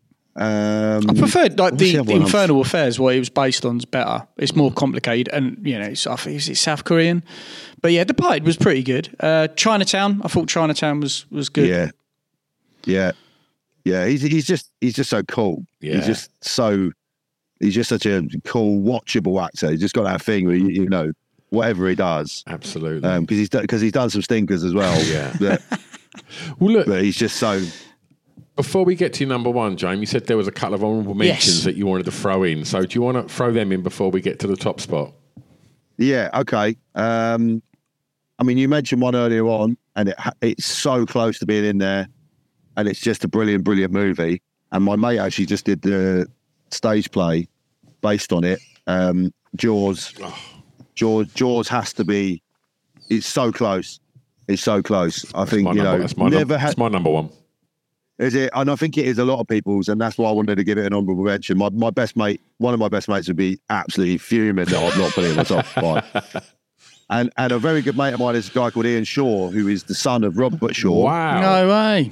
Um, I preferred like the, the Infernal I'm... Affairs, what it was based on, is better. It's more complicated, and you know, it's, I think it's South Korean. But yeah, Departed was pretty good. Uh, Chinatown, I thought Chinatown was was good. Yeah, yeah, yeah. He's he's just he's just so cool. Yeah. He's just so he's just such a cool, watchable actor. He's just got that thing where you, you know, whatever he does, absolutely, because um, he's because he's done some stinkers as well. Yeah. But, well, look, but he's just so. Before we get to your number one, James, you said there was a couple of honourable mentions yes. that you wanted to throw in. So do you want to throw them in before we get to the top spot? Yeah, okay. Um, I mean, you mentioned one earlier on, and it, it's so close to being in there, and it's just a brilliant, brilliant movie. And my mate actually just did the stage play based on it. Um, Jaws. Oh. Jaws. Jaws has to be. It's so close. It's so close. I that's think you number, know. That's my, never num- had. That's my number one. Is it? And I think it is a lot of people's, and that's why I wanted to give it an honourable mention. My my best mate, one of my best mates, would be absolutely fuming that I've not put it in the top five. And and a very good mate of mine is a guy called Ian Shaw, who is the son of Robert Shaw. Wow! No way.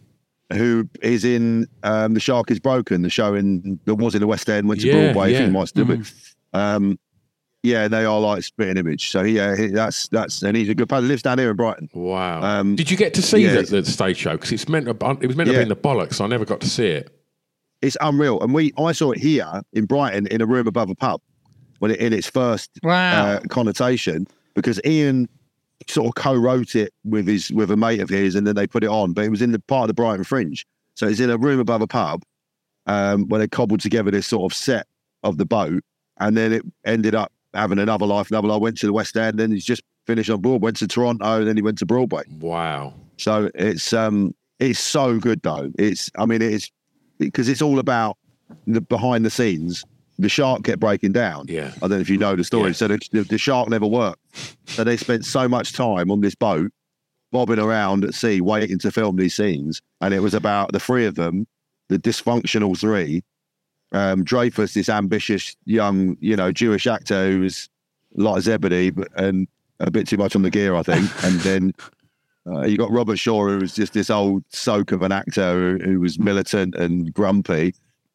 Who is in um, The Shark is Broken, the show in that was in the West End, went to yeah, Broadway. Yeah. I think he might still mm. be. Um, yeah, they are like spitting image. So yeah, he, that's that's and he's a good player. He lives down here in Brighton. Wow. Um, Did you get to see yeah, the, the stage show? Because it's meant to, it was meant to yeah. be in the bollocks. So I never got to see it. It's unreal, and we I saw it here in Brighton in a room above a pub when it in its first wow. uh, connotation, because Ian sort of co-wrote it with his with a mate of his, and then they put it on. But it was in the part of the Brighton Fringe, so it's in a room above a pub um, where they cobbled together this sort of set of the boat, and then it ended up having another life. Another life. Went to the West End, then he's just finished on Broadway. Went to Toronto, and then he went to Broadway. Wow! So it's um it's so good though. It's I mean it's because it's all about the behind the scenes. The shark kept breaking down. Yeah. I don't know if you know the story. Yeah. So the, the, the shark never worked. So they spent so much time on this boat, bobbing around at sea, waiting to film these scenes. And it was about the three of them, the dysfunctional three. Um, Dreyfus, this ambitious young, you know, Jewish actor who was like Zebedee, but and a bit too much on the gear, I think. And then uh, you got Robert Shaw, who was just this old soak of an actor who, who was militant and grumpy.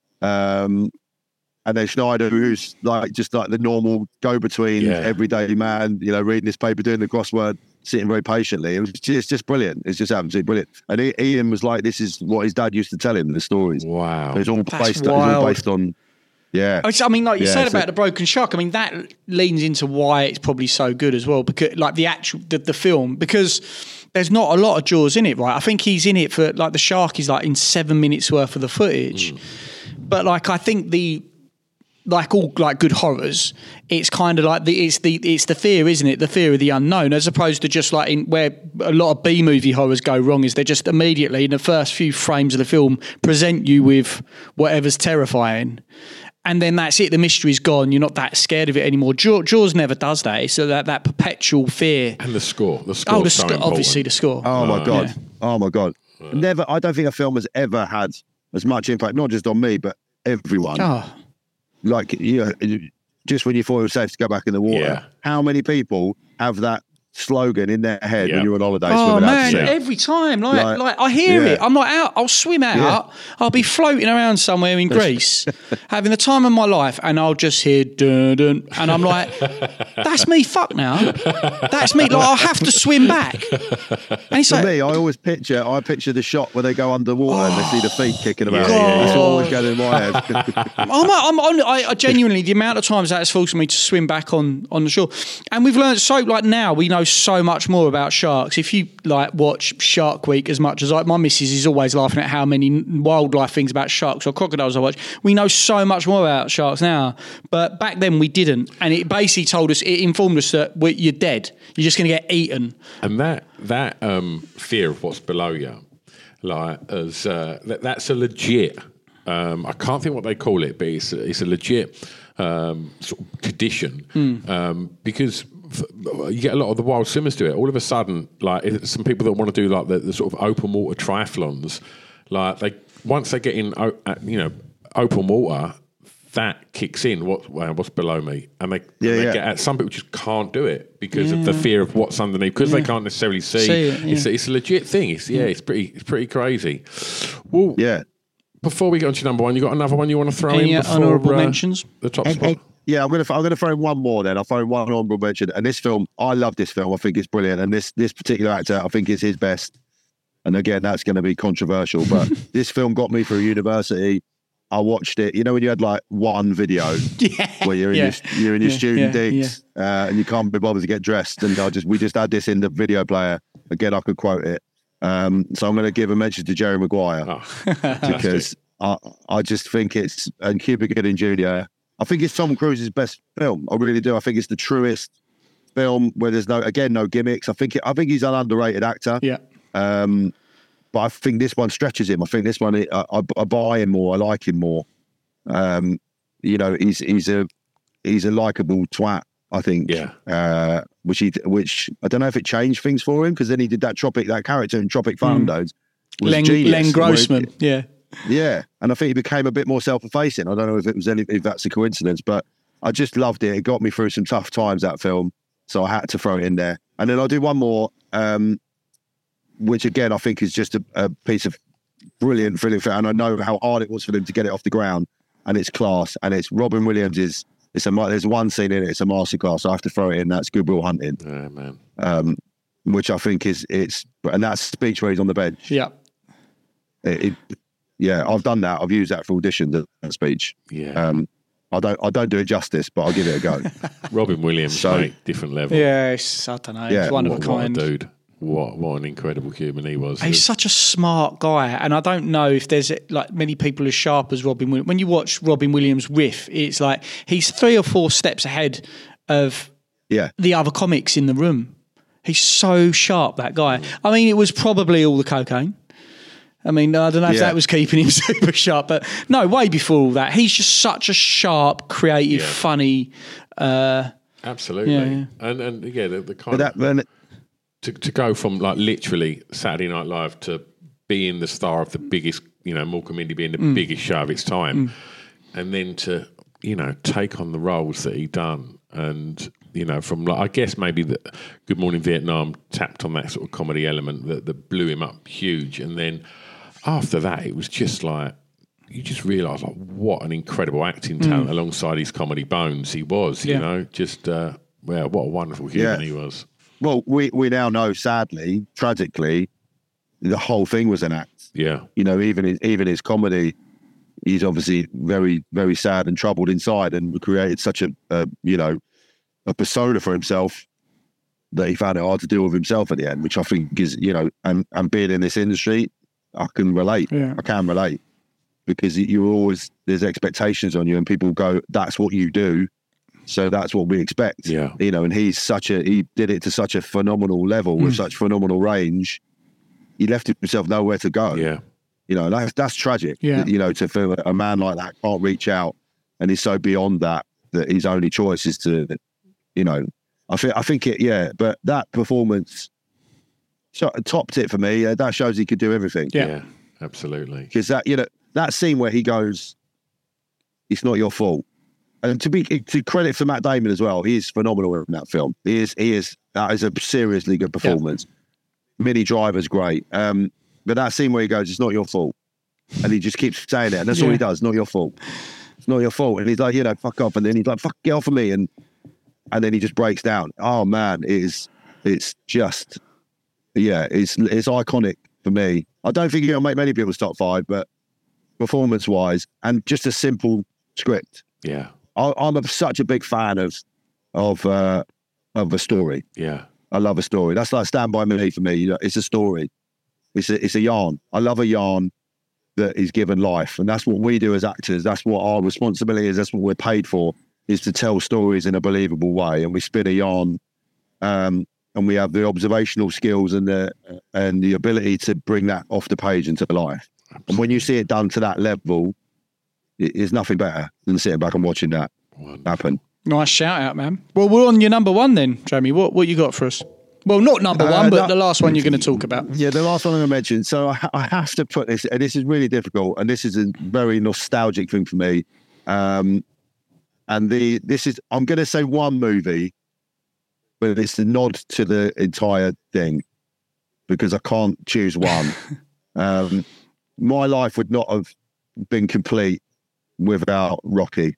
Um, and then Schneider, who's like just like the normal go-between, yeah. everyday man, you know, reading his paper, doing the crossword, sitting very patiently. It was just, it's just brilliant. It's just absolutely brilliant. And Ian was like, this is what his dad used to tell him, the stories. Wow. So it's all That's based, it's all based on, yeah. I mean, like you yeah, said so, about the Broken Shark, I mean, that leans into why it's probably so good as well, because like the actual, the, the film, because there's not a lot of Jaws in it, right? I think he's in it for, like the shark is like in seven minutes worth of the footage. Mm. But like, I think the, like all like good horrors, it's kind of like the it's the it's the fear, isn't it? The fear of the unknown, as opposed to just like in where a lot of B movie horrors go wrong is they just immediately in the first few frames of the film present you with whatever's terrifying, and then that's it. The mystery's gone. You're not that scared of it anymore. Jaws, Jaws never does that. So that that perpetual fear and the score. The score. Oh, the so score. Obviously, the score. Oh my uh, god. Yeah. Oh my god. Uh, never. I don't think a film has ever had as much impact, not just on me, but everyone. Oh. Like, you know, just when you thought it was safe to go back in the water, yeah. how many people have that slogan in their head yeah. when you're on holiday? Oh man, out to sea? every time, like, like, Like, I hear yeah. it. I'm like out. I'll swim out. Yeah. I'll be floating around somewhere in Greece, having the time of my life, and I'll just hear dun dun, and I'm like, "That's me. Fuck now. That's me. Like I'll have to swim back." And it's For like, me, I always picture, I picture the shot where they go underwater Oh, and they see the feet kicking about. yeah, It's yeah. always going in my head. I'm, I'm on, I, I genuinely, the amount of times that has forced me to swim back on, on the shore. And we've learned so, like now, we know so much more about sharks. If you like watch Shark Week as much as I, my missus is always laughing at how many wildlife things about sharks or crocodiles I watch. We know so much more about sharks now. But back then we didn't. And it basically told us, it informed us that we, you're dead. You're just going to get eaten. And that, that um, fear of what's below you, like, as uh, that, that's a legit, um, I can't think what they call it, but it's a, it's a legit um, sort of condition Mm. um, because f- you get a lot of the wild swimmers do it. All of a sudden, like some people that want to do like the, the sort of open water triathlons, like they once they get in, uh, you know, open water, that kicks in. What well, what's below me, and they, Yeah, and they yeah. get at some people just can't do it because Yeah. of the fear of what's underneath because Yeah. they can't necessarily see. See it, yeah. It's a, it's a legit thing. It's yeah, it's pretty it's pretty crazy. Well, Yeah. before we go on to number one, you got another one you want to throw Any in uh, before honourable uh, mentions? the top Hey, spot? hey, yeah, I'm gonna I'm gonna throw in one more. Then I'll throw in one honorable mention. And this film, I love this film. I think it's brilliant. And this this particular actor, I think is his best. And again, that's going to be controversial, but this film got me through university. I watched it. You know when you had like one video Yeah. where you're in Yeah. your you're in your Yeah, student yeah, digs Uh, and you can't be bothered to get dressed. And I just we just had this in the video player. Again, I could quote it. Um, so I'm going to give a mention to Jerry Maguire Oh, because I I just think it's and Cuba Gooding Junior I think it's Tom Cruise's best film. I really do. I think it's the truest film where there's no again no gimmicks. I think it, I think he's an underrated actor. Yeah. Um, but I think this one stretches him. I think this one, I, I, I buy him more. I like him more. Um, you know, he's he's a he's a likable twat. I think. Yeah. Uh, which he which I don't know if it changed things for him because then he did that Tropic that character in Tropic Thunder. was Len, genius. Len Grossman. Yeah. Yeah, and I think he became a bit more self-effacing. I don't know if it was any if that's a coincidence, but I just loved it. It got me through some tough times, that film, so I had to throw it in there. And then I'll do one more. Um, which again I think is just a, a piece of brilliant, brilliant film. And I know how hard it was for them to get it off the ground, and it's class. And it's Robin Williams is it's a there's one scene in it. It's a masterclass. So I have to throw it in. That's Good Will Hunting. Yeah, man. Um, which I think is it's and that's speech where he's on the bench. Yeah, it, it, yeah. I've done that. I've used that for auditions. That, that speech. Yeah. Um, I don't I don't do it justice, but I'll give it a go. Robin Williams, So- mate, different level. yeah. It's, I don't know. Yeah, It's one what, of a what a kind. dude. What what an incredible human he was. He's such a smart guy, and I don't know if there's like many people as sharp as Robin Williams. When you watch Robin Williams riff, it's like he's three or four steps ahead of Yeah. the other comics in the room. He's so sharp, that guy. I mean, it was probably all the cocaine. I mean, I don't know if Yeah. that was keeping him super sharp, but no, way before all that. He's just such a sharp, creative, Yeah. funny. Uh, Absolutely. Yeah, yeah. And and yeah, the, the kind But that of then to, to go from like literally Saturday Night Live to being the star of the biggest, you know, Morecambe Indy being the Mm. biggest show of its time, and then to, you know, take on the roles that he done, and you know, from like I guess maybe the Good Morning Vietnam tapped on that sort of comedy element that, that blew him up huge, and then after that it was just like you just realise like what an incredible acting talent alongside his comedy bones he was, you Yeah. know, just uh, well, what a wonderful human Yeah. he was. well, we we now know, sadly, tragically, the whole thing was an act. Yeah. You know, even his, even his comedy, he's obviously very, very sad and troubled inside, and created such a, a you know, a persona for himself that he found it hard to deal with himself at the end, which I think is, you know, and, and being in this industry, I can relate. Yeah. I can relate because you're always, there's expectations on you and people go, that's what you do. So that's what we expect. Yeah. You know, and he's such a, he did it to such a phenomenal level with such phenomenal range. He left himself nowhere to go. Yeah. You know, that's, that's tragic. Yeah. You know, to feel a man like that can't reach out and he's so beyond that, that his only choice is to, you know, I think, I think it, yeah, but that performance so, topped it for me. Uh, that shows he could do everything. Yeah. Yeah, absolutely. Because that, you know, that scene where he goes, it's not your fault. And to be, to credit for Matt Damon as well, he is phenomenal in that film. He is, he is, that is a seriously good performance. Minnie Driver's great. Um, but that scene where he goes, it's not your fault. And he just keeps saying it. And that's all Yeah. he does. Not your fault. It's not your fault. And he's like, you know, fuck off. And then he's like, fuck, get off of me. And, and then he just breaks down. Oh man, it is, it's just, yeah, it's, it's iconic for me. I don't think it'll make many people's top five, but performance wise and just a simple script. Yeah. I, I'm a, such a big fan of, of, uh, of a story. Yeah. I love a story. That's like Stand By Me for me. You know, it's a story. It's a, it's a yarn. I love a yarn that is given life. And that's what we do as actors. That's what our responsibility is. That's what we're paid for, is to tell stories in a believable way. And we spin a yarn um, and we have the observational skills and the, and the ability to bring that off the page into life. And when you see it done to that level, it is nothing better than sitting back and watching that Wonderful. happen. Nice shout out, man. Well, we're on your number one then, Jamie. What what you got for us? Well, not number Uh, one, but no- the last one you're going to talk about. Yeah, the last one I'm going to mention. So I, I have to put this, and this is really difficult, and this is a very nostalgic thing for me. Um, and the this is I'm going to say one movie, but it's a nod to the entire thing because I can't choose one. um, my life would not have been complete without Rocky.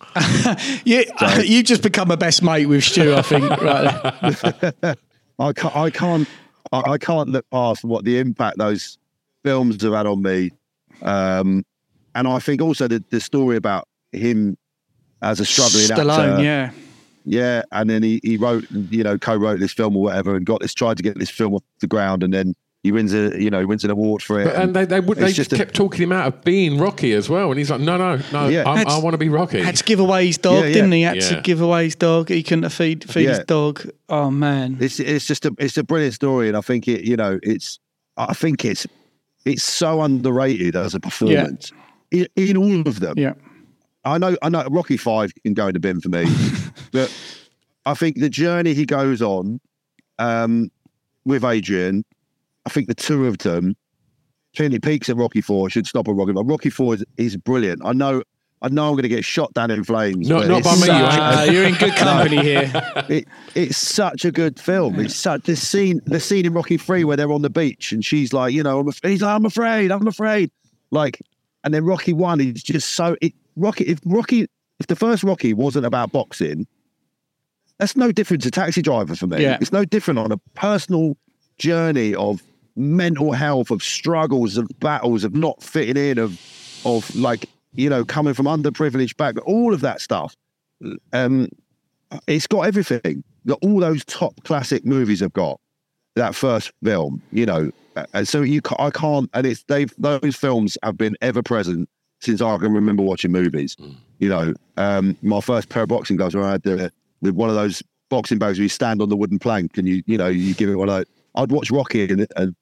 you, So- you've just become a best mate with Stu, I think. Right. I can't, I can't, I I can't look past what the impact those films have had on me, um, and I think also the, the story about him as a struggling Stallone, actor. yeah. Yeah, and then he, he wrote, you know, co-wrote this film or whatever, and got this, tried to get this film off the ground, and then he wins a, you know, he wins an award for it. But, and they they, would, they it's just kept a, talking him out of being Rocky as well, and he's like, no, no, no, Yeah. I'm, Had to- I want to be Rocky. Had to give away his dog, Yeah, yeah. didn't he? Had Yeah. to give away his dog. He couldn't feed feed his Yeah. dog. Oh man. It's it's just a it's a brilliant story, and I think it, you know, it's I think it's it's so underrated as a performance in, in all of them. Yeah. I know, I know. Rocky Five can go in the bin for me, but I think the journey he goes on um, with Adrian, I think the two of them, clearly peaks at Rocky Four. Should stop at Rocky Four. Rocky Four is, is brilliant. I know, I know, I'm going to get shot down in flames. No, but not it's by me, you such- ain't. Uh, you're in good company here. It, it's such a good film. It's such the scene, the scene in Rocky Three where they're on the beach and she's like, you know, I'm af- he's like, I'm afraid, I'm afraid. Like, and then Rocky One is just so it, Rocky. If Rocky, if the first Rocky wasn't about boxing, that's no different to Taxi Driver for me. Yeah. It's no different on a personal journey of mental health, of struggles, of battles, of not fitting in, of of like, you know, coming from underprivileged back, all of that stuff. Um, it's got everything that all those top classic movies have got. That first film, you know, and so you, ca- I can't, and it's they've those films have been ever present since I can remember watching movies. Mm. You know, um, my first pair of boxing gloves where I had the, the one of those boxing bags where you stand on the wooden plank and you, you know, you give it one of. I'd watch Rocky and, and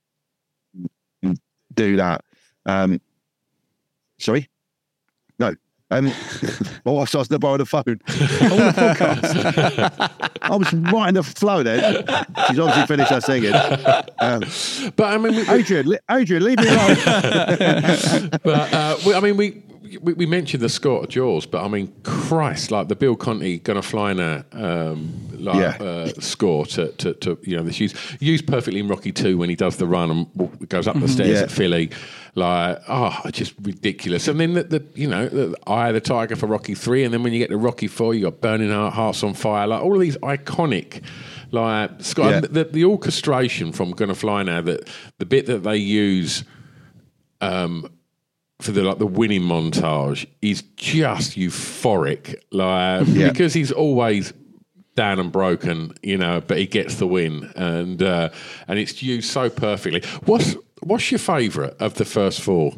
do that. Um, sorry, no. Um, oh, I was on the bar on the phone. On the podcast. I was right in the flow then. She's obviously finished her singing. Um, but I mean, we, Adrian, li- Adrian, leave me alone. but uh, we, I mean, we, we we mentioned the Scott of Jaws, but I mean, Christ, like the Bill Conti gonna fly now, um, like Yeah. uh, score to, to to you know this used used perfectly in Rocky Two when he does the run and walk, goes up the stairs Yeah. at Philly, like oh, just ridiculous. And then the, the you know the Eye of the Tiger for Rocky Three, and then when you get to Rocky Four, you got Burning Heart, Hearts on Fire, like all of these iconic. Like Scott, Yeah. and the, the orchestration from Gonna Fly Now, that the bit that they use um, for the like the winning montage is just euphoric. Like Yeah. because he's always down and broken, you know, but he gets the win, and uh, and it's used so perfectly. What's what's your favourite of the first four?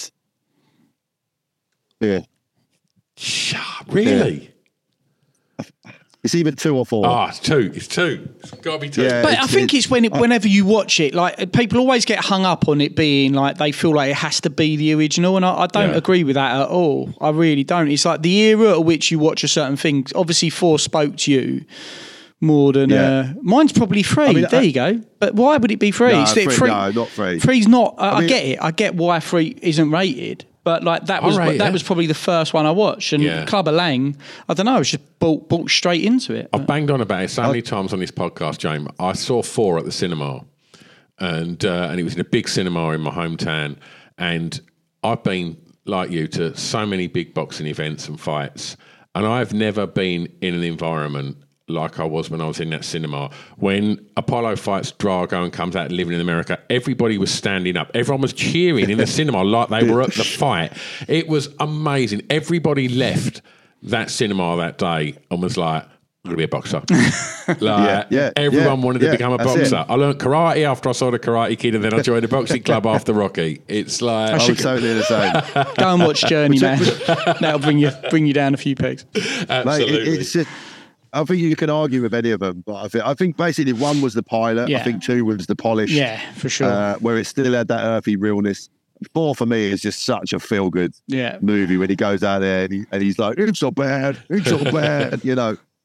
Yeah. Really? It's either two or four. Ah, it's two. It's two. It's got to be two. Yeah. But I it's- think it- it's when it, whenever you watch it, like people always get hung up on it being like they feel like it has to be the original, and I, I don't Yeah. agree with that at all. I really don't. It's like the era at which you watch a certain thing. Obviously, four spoke to you more than Yeah. uh, mine's probably three. I mean, there I- you go. But why would it be three? No, It's three, three- no, not three. Three's not. I, I, mean- get it. I get why three isn't rated. But like that I was rate that it. was probably the first one I watched, and Yeah. Clubber Lang. I don't know. I was just bought, bought straight into it. I've banged on about it so many times on this podcast, James. I saw four at the cinema, and uh, and it was in a big cinema in my hometown. And I've been like you to so many big boxing events and fights, and I've never been in an environment like I was when I was in that cinema. When Apollo fights Drago and comes out living in America, everybody was standing up. Everyone was cheering in the cinema like they were at the fight. It was amazing. Everybody left that cinema that day and was like, I'm going to be a boxer. Like, Yeah, yeah, everyone yeah, wanted to yeah, become a that's it. boxer. I learned karate after I saw the Karate Kid, and then I joined a boxing club after Rocky. It's like... I was totally the same. Go and watch Journeyman. That'll bring you bring you down a few pegs. Mate, Absolutely. it, it's just, I think you can argue with any of them, but I think I think basically one was the pilot. Yeah. I think two was the polish. Yeah, for sure. Uh, where it still had that earthy realness. Four for me is just such a feel good Yeah. movie when he goes out there and, he, and he's like, it's not bad, it's not bad, you know.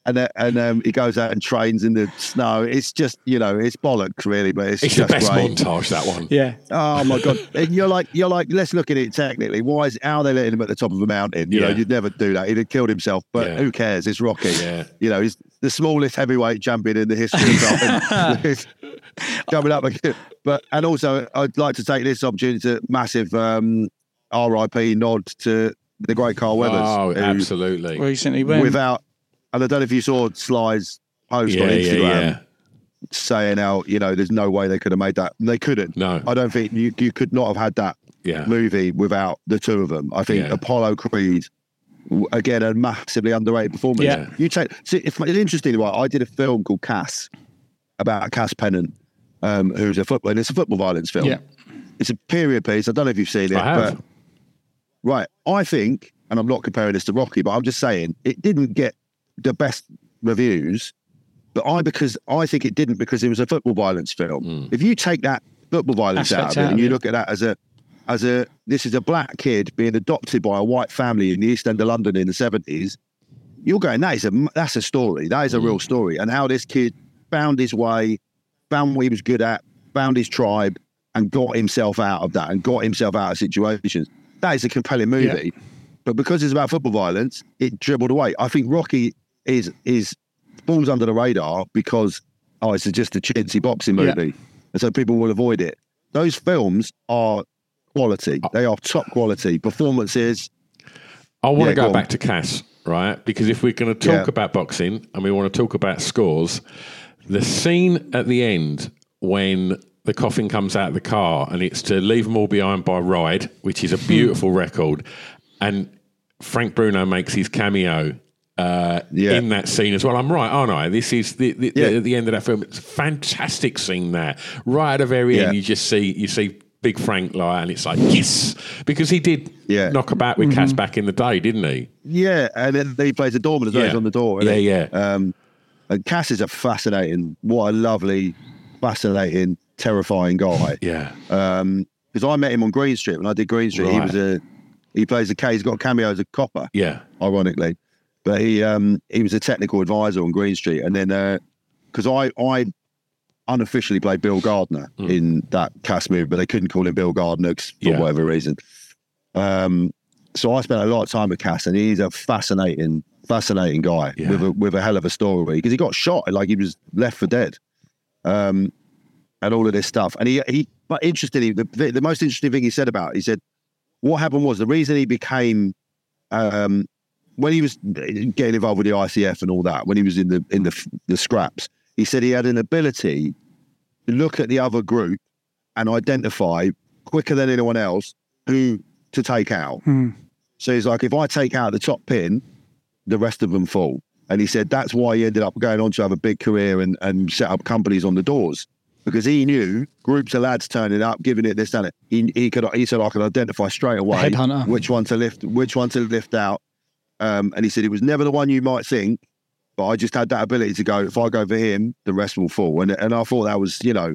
And uh, and um, he goes out and trains in the snow. It's just, you know, it's bollocks really, but it's, it's just the best great. montage, that one. Yeah. Oh my god! And you're like, you're like, let's look at it technically. Why is how are they letting him at the top of a mountain? You Yeah. know, you'd never do that. He'd have killed himself. But Yeah. who cares? It's Rocky. Yeah. You know, he's the smallest heavyweight champion in the history of time. He's coming up again. But and also, I'd like to take this opportunity to massive um, R I P nod to the great Carl Weathers. Oh, who absolutely. Recently went. Without, and I don't know if you saw Sly's post Yeah, on yeah, Instagram. yeah. Saying how, you know, there's no way they could have made that. They couldn't. No. I don't think you, you could not have had that Yeah. movie without the two of them. I think Yeah. Apollo Creed, w- again, a massively underrated performance. Yeah. You take, see, if, it's interesting, right? I did a film called Cass about Cass Pennant, um, who's a football, and it's a football violence film. Yeah. It's a period piece. I don't know if you've seen it. I have. But, right. I think, and I'm not comparing this to Rocky, but I'm just saying it didn't get the best reviews. But I because I think it didn't because it was a football violence film. Mm. If you take that football violence Aspect out of it out and of you it. look at that as a as a this is a black kid being adopted by a white family in the East End of London in the seventies, you're going, that is a that's a story. That is a real story. And how this kid found his way, found what he was good at, found his tribe, and got himself out of that and got himself out of situations. That is a compelling movie. Yeah. But because it's about football violence, it dribbled away. I think Rocky is is falls under the radar because oh, it's just a chintzy boxing movie, Yeah. and so people will avoid it. Those films are quality; they are top quality performances. I want Yeah, to go, go on. back to Cass, right? Because if we're going to talk Yeah. about boxing and we want to talk about scores, the scene at the end when the coffin comes out of the car and it's to Leave Them All Behind by Ride, which is a beautiful record, and Frank Bruno makes his cameo uh, Yeah. in that scene as well. I'm right, aren't I? This is the the, Yeah. the, the end of that film. It's a fantastic scene there. Right at the very Yeah. end, you just see you see Big Frank lie, and it's like yes, because he did Yeah. knock about with Cass back in the day, didn't he? Yeah, and then he plays the doorman as well. Yeah. He's on the door. isn't Yeah, he? yeah. Um, and Cass is a fascinating, what a lovely, fascinating, terrifying guy. Yeah. Um, because I met him on Green Street when I did Green Street. He Right. was a he plays a K. He's got a cameo as a copper. Yeah. Ironically, but he um he was a technical advisor on Green Street, and then because I I unofficially played Bill Gardner Mm. in that Cass movie, but they couldn't call him Bill Gardner 'cause for Yeah. whatever reason. Um, so I spent a lot of time with Cass, and he's a fascinating, fascinating guy Yeah. with a with a hell of a story because he got shot, like he was left for dead, um, and all of this stuff. And he he, but interestingly, the the most interesting thing he said about it, he said what happened was the reason he became um, when he was getting involved with the I C F and all that, when he was in the in the the scraps, he said he had an ability to look at the other group and identify quicker than anyone else who to take out. So he's like, if I take out the top pin, the rest of them fall. And he said that's why he ended up going on to have a big career and, and set up companies on the doors. Because he knew groups of lads turning up, giving it this and that. He he could he said I could identify straight away Headhunter. which one to lift, which one to lift out. Um, and he said it was never the one you might think, but I just had that ability to go. If I go for him, the rest will fall. And and I thought that was, you know,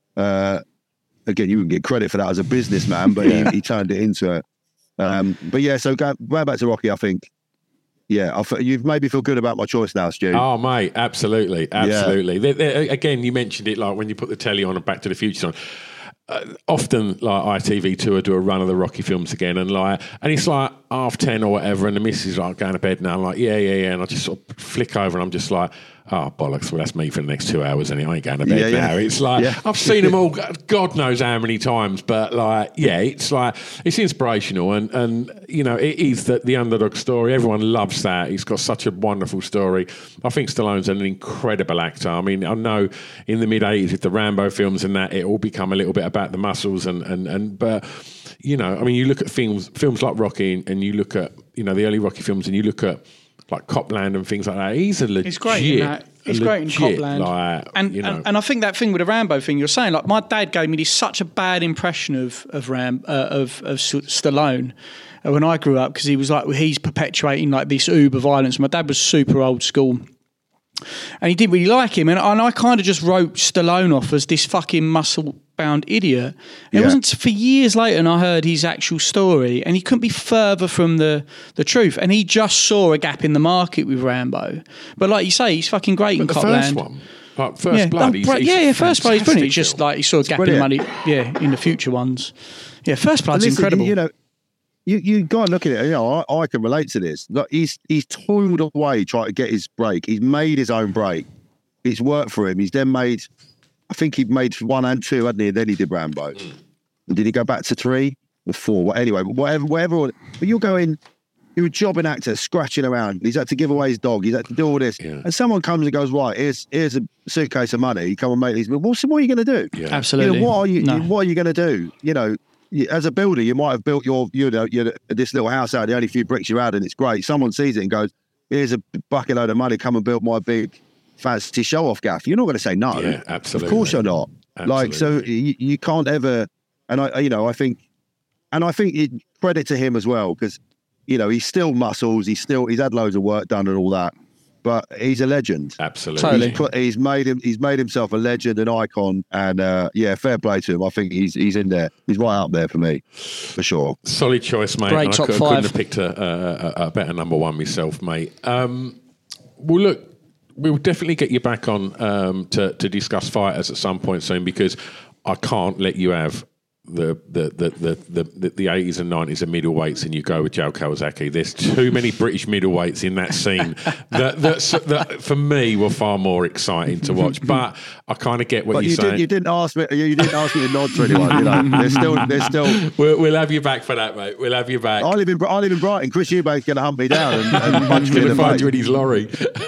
uh, again, you wouldn't get credit for that as a businessman, but he, he turned it into it. Um, but yeah, so go, going back to Rocky, I think. Yeah, I f- you've made me feel good about my choice now, Stu. Oh, mate, absolutely, absolutely. There- there- again, you mentioned it like when you put the telly on and Back to the Future on. Uh, often, like I T V two, I do a run of the Rocky films again, and like, and it's like half ten or whatever, and the missus is like going to bed now. I'm like, yeah, yeah, yeah, and I just sort of flick over, and I'm just like, oh bollocks, well that's me for the next two hours, and I ain't going to bed Yeah, yeah. now. It's like Yeah. I've seen them all, God knows how many times, but like, yeah, it's like it's inspirational, and and you know, it is the, the underdog story. Everyone loves that. He's got such a wonderful story. I think Stallone's an incredible actor. I mean, I know in the mid eighties with the Rambo films and that, it all become a little bit about the muscles and and and but you know, I mean, you look at films films like Rocky, and, and you look at you know the early Rocky films, and you look at like Copland and things like that. He's a legit. He's great in that. He's a great in legit, Copland. Like, and, you know, and and I think that thing with the Rambo thing you're saying, like my dad gave me this such a bad impression of of Ram uh, of of S- Stallone uh, when I grew up because he was like he's perpetuating like this uber violence. My dad was super old school. And he didn't really like him, and, and I kind of just wrote Stallone off as this fucking muscle bound idiot. And Yeah. It wasn't for years later, and I heard his actual story, and he couldn't be further from the, the truth. And he just saw a gap in the market with Rambo. But like you say, he's fucking great in the Copland. first one, like First yeah, Blood, oh, he's, bro- he's yeah, yeah, First Blood, he's brilliant. It's fantastic just like he saw a gap brilliant. in the money, yeah, in the future ones. Yeah, First Blood's Listen, incredible. You know, you you got to look at it. You know, I, I can relate to this. Like he's he's toiled away trying to get his break. He's made his own break. It's worked for him. He's then made. I think he made one and two, hadn't he? And then he did Rambo. Mm. And did he go back to three or four? Well, anyway, whatever, whatever. But you're going. You're a jobbing actor, scratching around. He's had to give away his dog. He's had to do all this. Yeah. And someone comes and goes, right, here's here's a suitcase of money. Come and make these. What's what are you going to do? Yeah. Absolutely. You know, what are you? No. What are you going to do? You know, as a builder, you might have built your, you know, your, this little house out. The only few bricks you had, and it's great. Someone sees it and goes, "Here's a bucket load of money. Come and build my big fancy show off gaff." You're not going to say no. Yeah, absolutely. Of course you're not. Absolutely. Like so, you, you can't ever. And I, you know, I think, and I think it, credit to him as well because. You know, he's still muscles. He's still he's had loads of work done and all that, but he's a legend. Absolutely, Totally. He's, put, he's made him. He's made himself a legend, an icon, and uh, yeah, fair play to him. I think he's he's in there. He's right up there for me, for sure. Solid choice, mate. Great and top I could, five. couldn't have picked a, a, a better number one myself, mate. Um, well, look, we'll definitely get you back on um, to to discuss fighters at some point soon because I can't let you have. The the, the, the, the the eighties and nineties are middleweights and you go with Joe Kawasaki. There's too many British middleweights in that scene that, that, that for me were far more exciting to watch. But I kind of get what But you're you saying. didn't. You didn't ask me. You didn't ask me to nod to anyone. You know, there's still. There's still. We'll, we'll have you back for that, mate. We'll have you back. I live in. I live in Brighton. Chris Eubank's going to hunt me down and, and punch me in the find face. you in his lorry.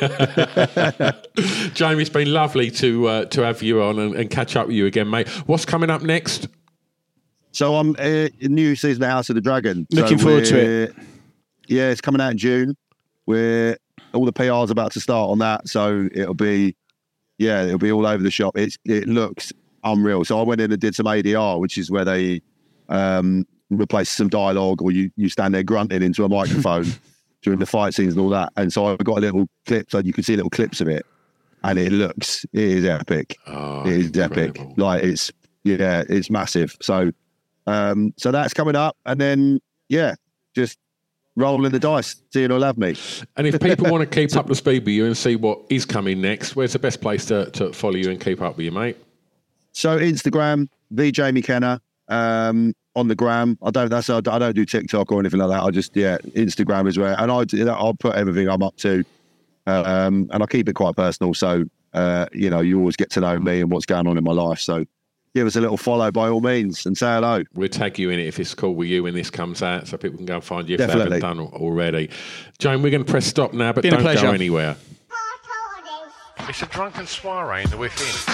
Jamie, it's been lovely to uh, to have you on and, and catch up with you again, mate. What's coming up next? So I'm uh, new season of House of the Dragon. Looking so forward to it. Yeah, it's coming out in June. We're all the P R's about to start on that, so it'll be yeah, it'll be all over the shop. It's it looks unreal. So I went in and did some A D R, which is where they um, replace some dialogue, or you you stand there grunting into a microphone during the fight scenes and all that. And so I've got a little clip, so you can see little clips of it, and it looks it is epic. Oh, it is incredible. epic. Like it's yeah, it's massive. So. Um, so that's coming up, and then yeah, just rolling the dice, seeing who'll have me. And if people want to keep up to speed with you and see what is coming next, where's the best place to, to follow you and keep up with you, mate? So Instagram, the Jamie Kenner, um, on the gram. I don't. That's I don't do TikTok or anything like that. I just yeah, Instagram is where, and I I'll put everything I'm up to, um, and I keep it quite personal. So uh, you know, you always get to know me and what's going on in my life. So. Give us a little follow by all means and say hello. We'll tag you in it if it's cool with you when this comes out so people can go and find you if Definitely. they haven't done already. Jane, we're going to press stop now, but Been a don't pleasure. go anywhere. It's a drunken soiree in the within.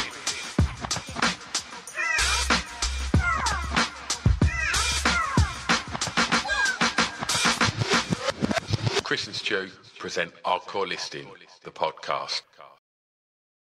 Chris and Stu present Our Core Listing, the podcast.